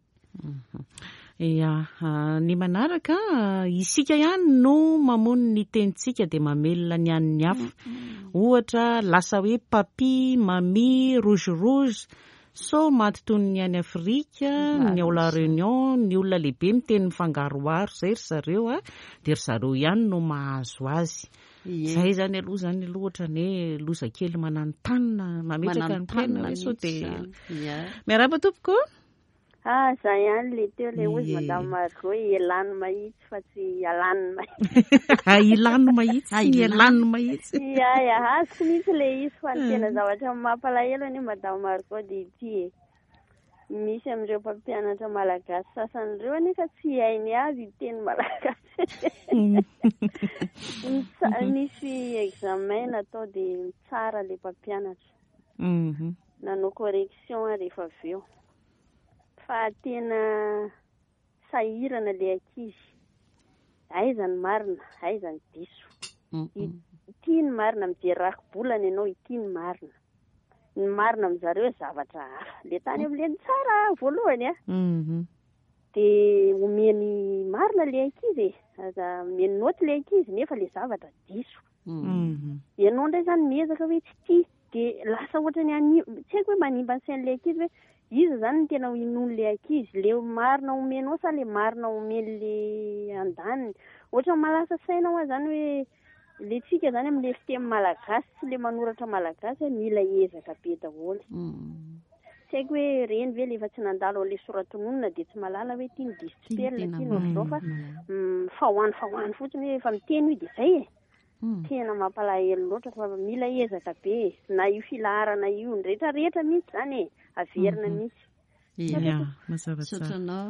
Ny manaraka isika ihany no mamono ny tenitsika dia mamelona ny an'ny hafa. Ohatra lasa hoe papi, mami, rouge so matotony ny any Afrika, ny ao La Réunion, ny olona lehibe miteny mifangaroaro zay ry zareo a, dia ry zareo ihany no mahazo azy. Zay zany aloha zany ohatra ny loza kely mananontany mametraka ny tena hoe so dia miarahaba tompoko. Za ihany le teo le ozy madame Margot ialany mahitsy fa tsy ialany mahitsy. Ilany mahitsy, ialany mahitsy. Hasiko mihitsy le izy fa ny tena zavatra mampalahelo ny madame Margot dia ity misy amin'ireo mpampianatra malagasy sasan'ireo anefa tsy hainy azy teny malagasy. Nisy examen natao dia tsara le mpampianatra. Nanao correction rehefa avy eo. Fa tena sahirana le ankizy. Aiza ny marina, aiza ny diso. Ity ny marina mijery rakobolana ianao, ity ny marina. Ny marina amin'izareo zavatra hafa. Le tany amin'le ny tsara voalohany dia omeny marina le ankizy omeny noty le ankizy nefa le zavatra diso. Ianao indray zany miezaka hoe tsy tia dia lasa ohatra ny tsy haiko hoe manimba ny sain'le ankizy hoe izy zany ny tena inon'le ankizy, le marina omenao sa le marina omen'le andaniny. Ohatra malasa sainao zany hoe le tsika zany amin'le fiteny malagasy sy le manoratra malagasy mila ezaka be daholo. Tsy haiko hoe reny ve le efa tsy nandalo le soratononona dia tsy malala hoe ity ny disipelina ity no fa fahoany fotsiny hoe efa miteny io dia zay e. Tena mampalahelo loatra fa mila ezaka be na io filaharana io ny rehetrarehetra mihitsy zany e, averina mihitsy. Sotranao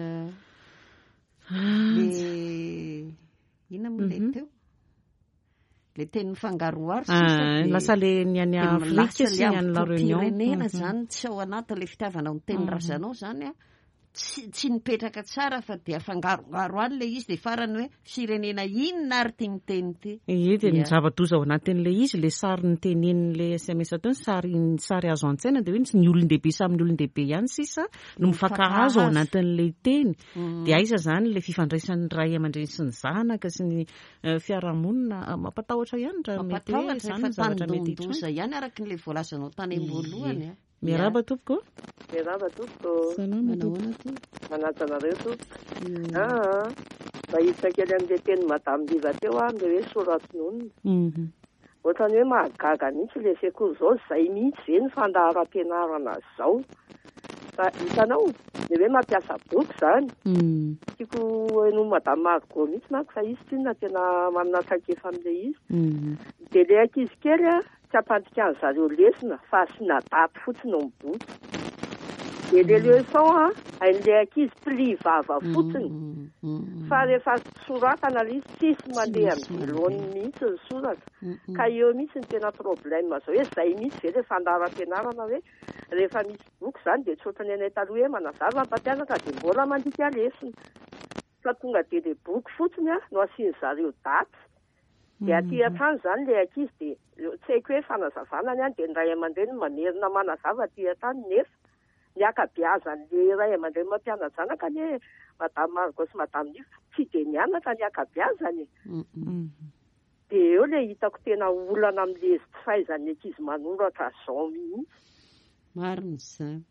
ina moa le teo le teny mifangaroaro lasa le ny any Afrika sy ny any La Réunion pirenena zany tsy ao anatin'le fitiavana ny teny razanao zany a tsy nipetraka tsara fa dia afangarongaro any le izy dia farany hoe firenena inona ary ty miteny ty. Dia ny zava-doza ao anatin'le izy le sary nitenenin'le SMS atao ny sary azo an-tsaina dia hoe ny olon-dehibe samy olon-dehibe ihany sisa no mifankahazo ao anatin'le teny. Dia aiza zany le fifandraisan'ny ray aman-dreny sy ny zanaka sy ny fiarahamonina mampatahotra ihany raha mety hoe zany zavatra mety doza ihany araky n'le voalazanao tany am-boalohany. Miarahaba tompoko. Miarahaba tompoko. Manajanareo tompoko. Mba hita kely amin'le teny madame Liva teo amin'le hoe soratononona. Ohatrany hoe mahagaga mihitsy le sekoly izao izay mihitsy ve ny fandaharam-pianarana izao. Fa hitanao le hoe mampiasa boky izany. Tiako hoeno madame Margot mihitsy manko fa izy tynona tena manasa-kefa amin'le izy. Dia le ankizy kely tsy ampandika an'zareo lesona fa asiana daty fotsiny ny boky. Dia le leçon ain'le ankizy pli vava fotsiny. Fa rehefa soratana le izy tsisy mandeha amin'ny voalohany mihitsy ny soratra. Ka eo mihitsy ny tena problème zao hoe izay mihitsy ve le fandaharam-pianarana hoe rehefa misy boky zany dia tsy ohatrany anay taloha hoe manazava ny mpampianatra dia mbola mandika lesona. Fa tonga dia le boky fotsiny no asiany zareo daty. Dia aty an-trano zany le ankizy dia tsy haiko hoe fanazavana any dia ny ray aman-dreny manerina manazava aty an-trano nefa ny akabeazan'le ray aman-dreny mampianatra zanaka ny madame Margot sy madame Liva tsy dia mianatra ny akabeazany. Dia eo le hitako tena olana amin'le tsy fahaizan'ny ankizy manoratra zao mihitsy. Marina izany.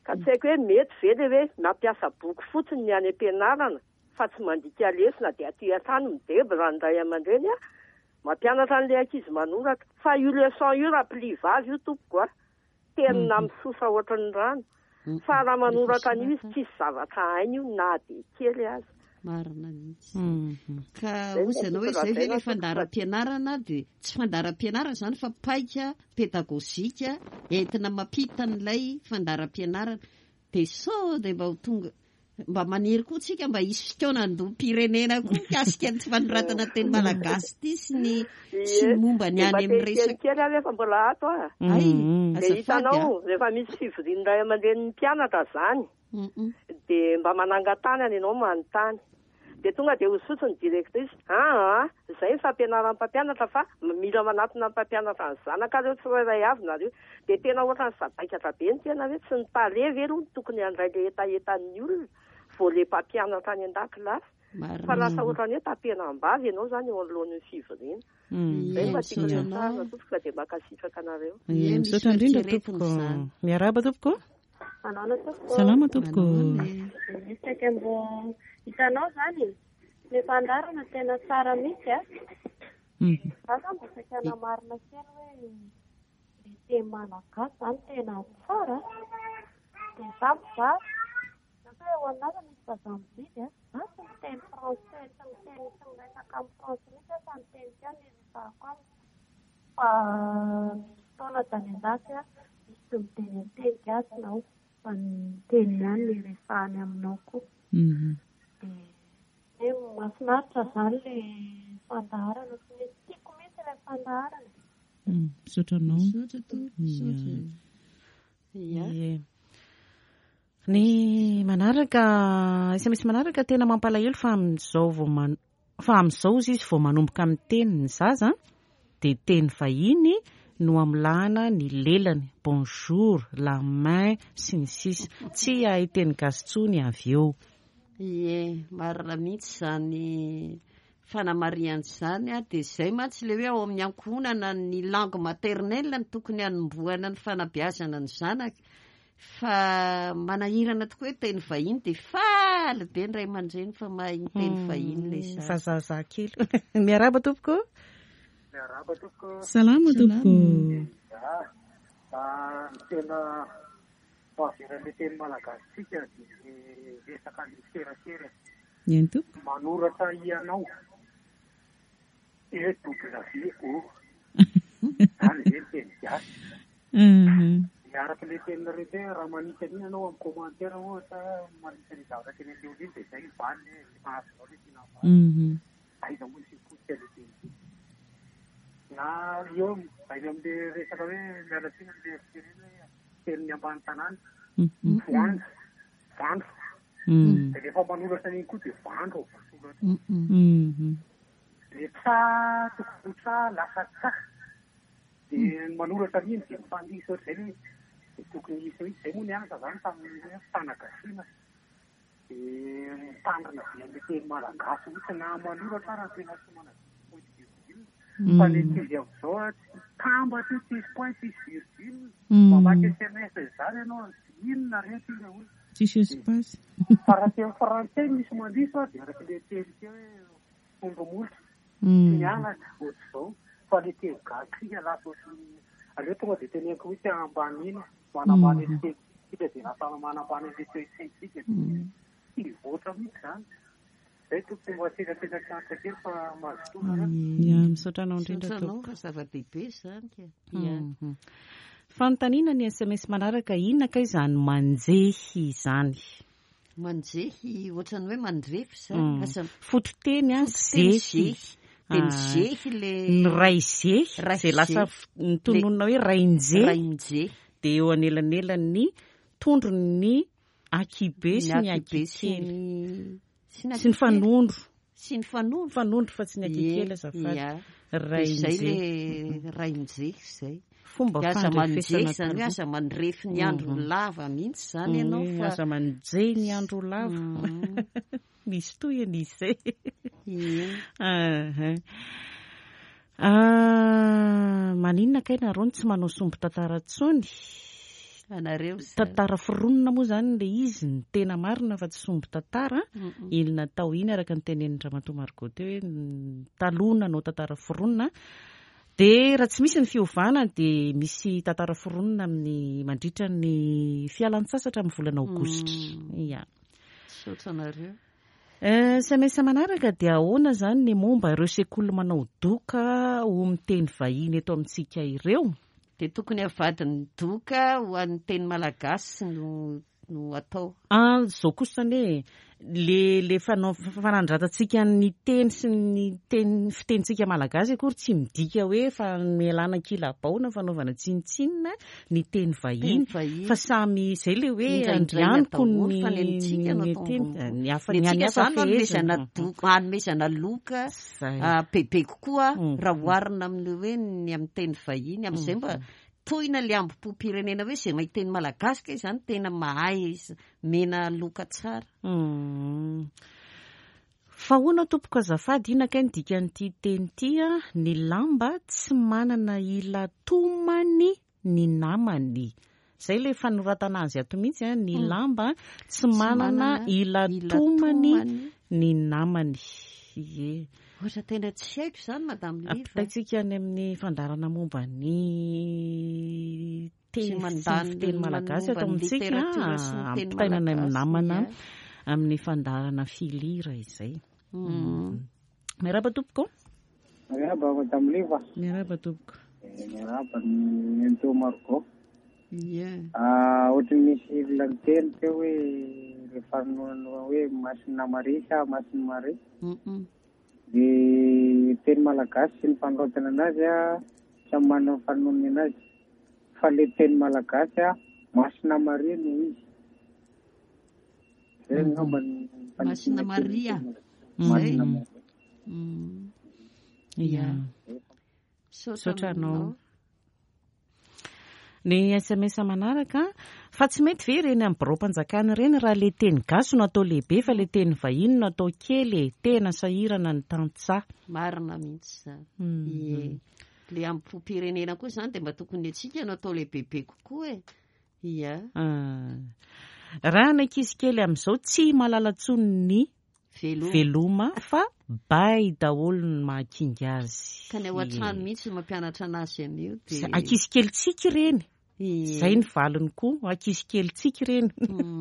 ka tsy haiko hoe mety ve le hoe nampiasa boky fotsiny ny any am-pianarana fa tsy mandika lesona dia aty an-trano mideby raha ny ray aman-dreny a mampianatra an'ilay ankizy manoratra fa io leçon io raha pli vavy io tompoko a tenina misosa ohatry ny rano fa raha manoratra an'io izy tsisy zavatra hainy io na de kely azy marina mihitsy ka ozanao hoe zay ve le fandaharam-pianarana dia tsy fandaharam-pianarana zany fa paika pedagôzika entina mampita n'ilay fandaharam-pianarana dia sao dia mba ho tonga mba maniry koa tsika mba hisy fotoanandoam-pirenena koa kasika ny fanoratana teny malagasy ty sy ny momba ny any amin'ny resaka kely aho efa mbola ato a ay dia hitanao rehefa misy fivoriany ray aman-dren'ny mpianatra zany dia mba manangan-tany ianao manontany dia tonga dia hosotsy ny directrice izay ny fampianaran'ny mpampianatra fa mila manatona ny mpampianatra ny zanakareo tsirairay avy nareo dia tena ohatra ny zadaikatra be ny tena hoe tsy nitale velo ny tokony andray le etaetan'ny olona vo le mpampianatra any an-dakilasy fa lasa ohatra ny hoe tapenam-bavy ianao zany eo anoloan'ny fivoriana zay mba tiako leotsara tompoko dia makasitraka anareo misaotra indrindra tompoko miaraba tompoko salama tompoko misaka mbo hitanao zany le fandarana tena tsara mihitsy a asa mbo sakana marina kely hoe le teny malagasy zany tena tsara dia zava nasa eo an'aza misy vazambidy a tsy miteny français tsy miteny tsy miresaka amin'ny français mihitsy fa miteny tiany resako any fa misy fotoana tany an-dasy a misy tsy miteny anteny gasina ao fa ny teny ihany le resahany aminao koa dia mahafinaritra zany le fandaharana sy misy tiako mihitsy ilay fandaharana misotranao ny manaraka SMS manaraka tena mampalahelo fa amin'izao izy vao manomboka amin'ny teny ny zaza dia teny vahiny no amilahana ny lelany bonjour la main sy ny sisa tsy hay teny gasitsony avy eo marina mihitsy zany fanamariany zany a dia zay mantsy le hoe ao amin'ny ankohonana ny langue maternelle ny tokony hanomboana ny fanabeazana ny zanaka fa manahirana tokoa hoe teny vahiny dia faly be ny ray aman-dreny fa mahay ny teny vahiny le fa zaza kely miaraba tompoko miaraba tompoko salama tompoko tena mahaveran'le teny malagasitsika dia resaka ny serasera eny tompoko manoratra ianao doblaveko zany zay ny teny gasy miaraka le tenina rety hoe raha manisy an'iny ianao amin'ny commentaire ohatra manisy ny zavatra teny aleony iny dia zay ny valiny mahafinao le tena valy aiza moa sy fotsika le teny na eo ainy amin'le resaka hoe mialatsina le firenena hoe teniny ambany tanàna vandro dia rehefa manoratra an'iny koa dia vandro le tsa tokony tsa lasa tsa dia manoratra an'iny dia mifandisa ohatr'izay hoe tokony isa mihitsy zay moa ny anatra zany tamin'ny hoe fanagasiana dia mitandrina be an'le teny malagasy mihitsy na manoratra raha tena sy manaa fa le tizy amin'izao tambatra io tsisy point tsisy virgule mamaky SMS zany ianao inona rehetra io olona tsisy espace fa raha teny français misy mandiso dia araka le teny te hoe fondromolotra ny anatra ohatr'izao fa le teny gasika lasa ohatrany aleo tonga dia teneniko hoe tia ambany iny manambany le teny tsika dia natao manambany le toetsitsika tsy voatra mihitsy zany zay tokony moatena tena tratra kely fa mazotoana misotranao indrindra fa zava-dehibe zany fanontaniana ny SMS manaraka inona ka izany manjehy izany manjehy ohatrany hoe mandrefy zany fototeny a zehy dia mizehy le ny ray zehy zay lasa nitononona hoe rainjehy dia eo anelanelan'ny tondrony akibe sy ny akikely sy ny fanondro fanondro fa tsy ny akikely azafady zay le rainjehy zay fomba fandrefesana zany hoe aza mandrefy ny andro lava mihitsy zany ianao fa aza manjehy ny andro lava misy toyany izay maninona kaina rony tsy manao sombo tantara tsony tantara foronona moa zany le izy ny tena marina fa tsy sombo tantara iny natao iny araka ny tenenin Ramatoa Margot teo hoe taloha nanao tantara foronona. De raha tsy misy ny fiovana de misy tantara foronona amin'ny mandritra ny fialan-tsasatra amin'ny volana Aogositra. Saotranareo. Semestra manaraka dia ahoana zany ny momba ireo sekoly manao doka ho miteny vahiny eto amintsika ireo? De tokony avadin'ny doka ho an'ny teny malagasy no atao. Zao kosa hoe le fanandratantsika ny teny sy ny fitenitsika malagasy akory tsy midika hoe fa mialana kila-baona fanaovana tsinitsinina ny teny vahiny fa samy izay le hoe andrianiko ny hafa hanomezana loka bebe kokoa raha oharina amin'ny hoe ny amin'ny teny vahiny amin'izay mba toina le ambom-pirenena hoe zay mahiteny malagasy ka izany tena mahay mena loka tsara. Fa hoana tompoko azafady ina kay ny dikan'ity teny ity ny lamba tsy manana ilatomany ny namany. Zay le fanoratana azy ato mihitsy ny lamba tsy manana ilatomany ny namany. Ohatra tena tsy haiko izany madame Liva. Ampitaitsika any amin'ny fandarana momba ny teny malagasy ato amintsika ampitainana amin'ny namana amin'ny fandarana filira izay. Miaraba tompoko? Miaraba madame Liva. Miaraba tompoko. Miaraba ny Ramatoa Margot. Ohatra misy lagiteny teo hoe rehefa hoe masina marisa masina mare. Ny teny malagasy sy ny fanoratana anazy samy manana ny fanonony anazy. Fa le teny malagasy masina maria no izy. Zay ngamba ny masina maria. Masina maria. Sotranao. Ny SMS manaraka fa tsy mety ve reny amin'ny birao-mpanjakana reny raha le teny gasy no atao lehibe fa le teny vahiny no atao kely tena sahirana ny tantsaha. Marina mihitsy zany. Le amin'ny firenena koa zany dia mba tokony antsika no atao lehibebe kokoa raha ny ankizy kely amin'izao tsy malala tsony ny veloma fa bay daholo ny mahakinga azy. Ka ny ao an-trano mihitsy mampianatra anazy an'io. Ankizy kely tsika ireny. Zay ny valiny koa ankizy kely tsika ireny.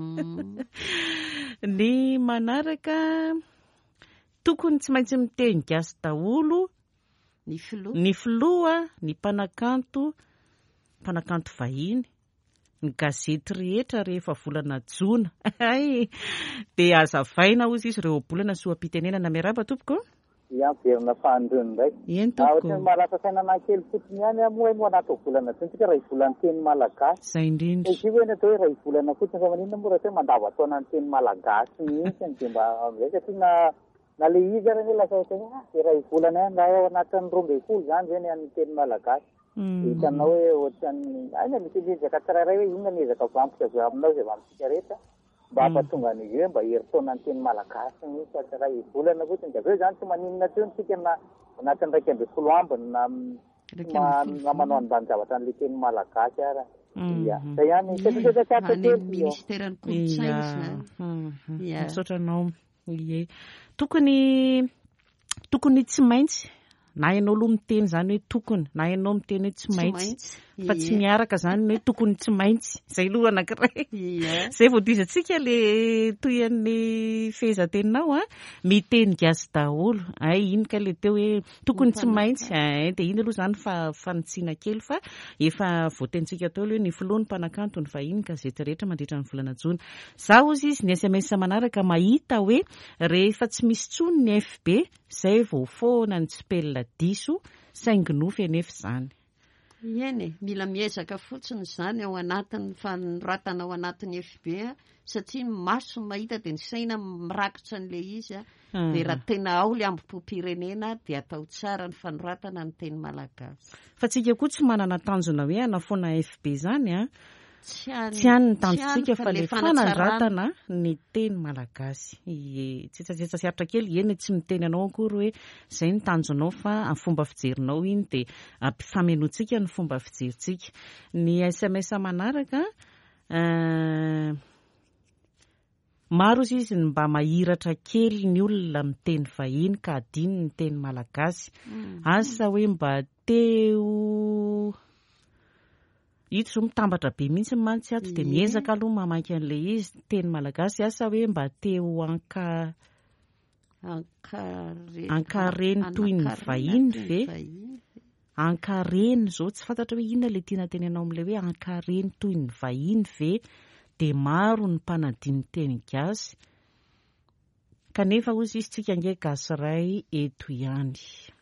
Ny manaraka tokony tsy maintsy miteny gasy daholo ny filoha ny mpanakanto vahiny ny gazety rehetra rehefa volana Jona. Dia azavaina hozy izy ireo bolana soam-pitenenana. Miaraba tompoko? Verina fahandrony ndray. Ohatra ny malaza sainana kely fotsiny ihany moa moa anaty volana Jona tsika raha ivolany teny malagasy. Zay indrindra. Izy hoe natao hoe raha ivolana fotsiny fa maninona moa raha hoe mandava-taona ny teny malagasy mihitsy dia mba amizay satria na le izy ary hoe lasa hoe raha ivolana ihany raha ao anatin'ny 12 zany zany amin'ny teny malagasy. Hitanao hoe ohatran'ny aina misy ezaka tsirairay hoe inona ny ezaka vampika avy aminao izay vampitsika rehetra mba hampatonga an'izy hoe mba heritaona ny teny malagasy misy raha ivolana fotsiny dia aveo zany tsy maninona tsony tsika na anatin'ny 12 ambiny na manao an'izany an'le teny malagasy ara. Zay ihany setrasetra ministeran'ny kolotsaina. Sotranao tokony tsy maintsy na hainao aloha miteny zany hoe tokony na hainao miteny hoe tsy maintsy fa tsy miaraka zany hoe tokony tsy maintsy zay aloha anankiray. Zay voadizantsika le toy an'ny fehezanteninao miteny gasy daholo iny ka le teo hoe tokony tsy maintsy dia iny aloha zany fanitsiana kely fa efa voatentsika teo hoe ny filoha ny mpanakanto ny vahiny gazety rehetra mandritra ny volana Jona. Za ozy izy ny SMS manaraka mahita hoe rehefa tsy misy tsony ny FB zay vao foana ny tsipelina diso saingy nofy anefa zany. Eny mila miezaka fotsiny zany ao anatin'ny fanoratana ao anatin'ny FB satria maso mahita dia ny saina mirakitra an'ilay izy dia raha tena ao le ambom-pirenena dia atao tsara ny fanoratana ny teny malagasy. Fa tsika koa tsy manana tanjona hoe anafoana FB zany tsy hany ny tanjontsika fa le fanandratana ny teny malagasy. Tsetsasiaritra kely eny tsy miteny anao akory hoe zay ny tanjonao fa amin'ny fomba fijerinao iny dia ampifamenoantsika ny fomba fijerintsika. Ny SMS manaraka maro izy izy mba mahiratra kely ny olona miteny vahiny ka adiny ny teny malagasy. Asa hoe mba teo ito zo mitambatra be mihitsy mantsy ato dia miezaka aloha mamaky an'ilay izy teny malagasy. Asa hoe mba teo ankareny toy ny vahiny ve ankareny zao tsy fantatra hoe inona le tiana tenenao amin'ilay hoe ankareny toy ny vahiny ve dia maro ny mpanadiny teny gasy kanefa ozy izy tsika nge gasy ray eto ihany.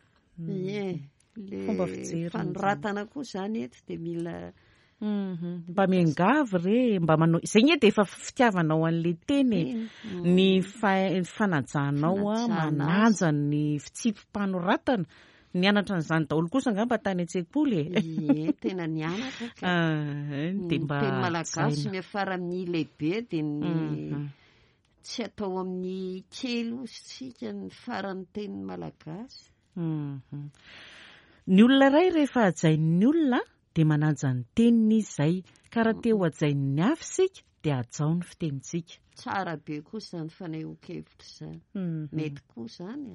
Fomba fijery fanoratana koa zany eto dia mila mba miangavy re mba manao izay nye dia efa fitiavanao an'le teny ny fanajanao manaja ny fitsipim-panoratana nianatra n'izany daholo kosa angamba tany an-tsekoly tena nianatra dia mba teny malagasy ny afara amin'ny lehibe dia ny tsy atao amin'ny kely ositsika ny farany teny malagasy. Ny olona ray rehefa ajain'ny olona dia manaja ny teniny izy izay ka raha teo ajain'ny hafa isika dia ajao ny fitenitsika. Tsara be kosa zany fanehoan-kevitra izany mety koa zany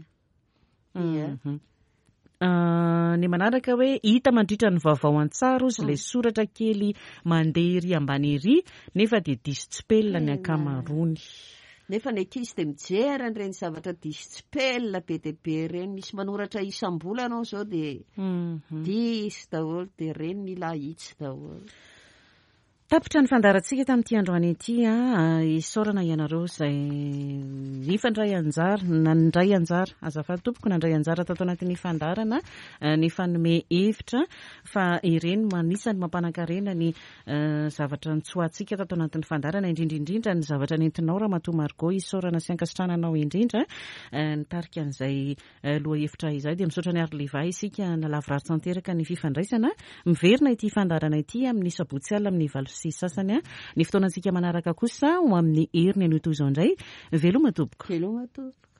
ny manaraka hoe hita mandritra ny vaovao an-tsara ozy ilay soratra kely mandeha ery ambany ery nefa dia diso tsipelina ny ankamarony. Nefa ny ankizy dia mijery an'ireny zavatra diso tsipelina be dia be ireny. Misy manoratra isam-bola anao zao dia diso daholo dia ireny mila hitsy daholo. Tapitra ny fandarantsika tamin'ity androany ity isaorana ianareo izay nifandray anjara nandray anjara azafady tompoko nandray anjara tato anatin'ny fandarana ny fanome hevitra fa ireny manisany mampanankarena ny zavatra nitsoatsika tato anatin'ny fandarana indrindraindrindra ny zavatra nentinao raha matoa margo isaorana sy ankasitrananao indrindra nitarika an'izay loha hevitra izay dia misaotra ny ary lehivahy isika nalavirary tanteraka ny fifandraisana miverina ity fandarana ity amin'ny sabotsy alina amin'ny valo sy sasany ny fotoanantsika manaraka kosa ho amin'ny heriny an'io toy izao indray veloma tompoko.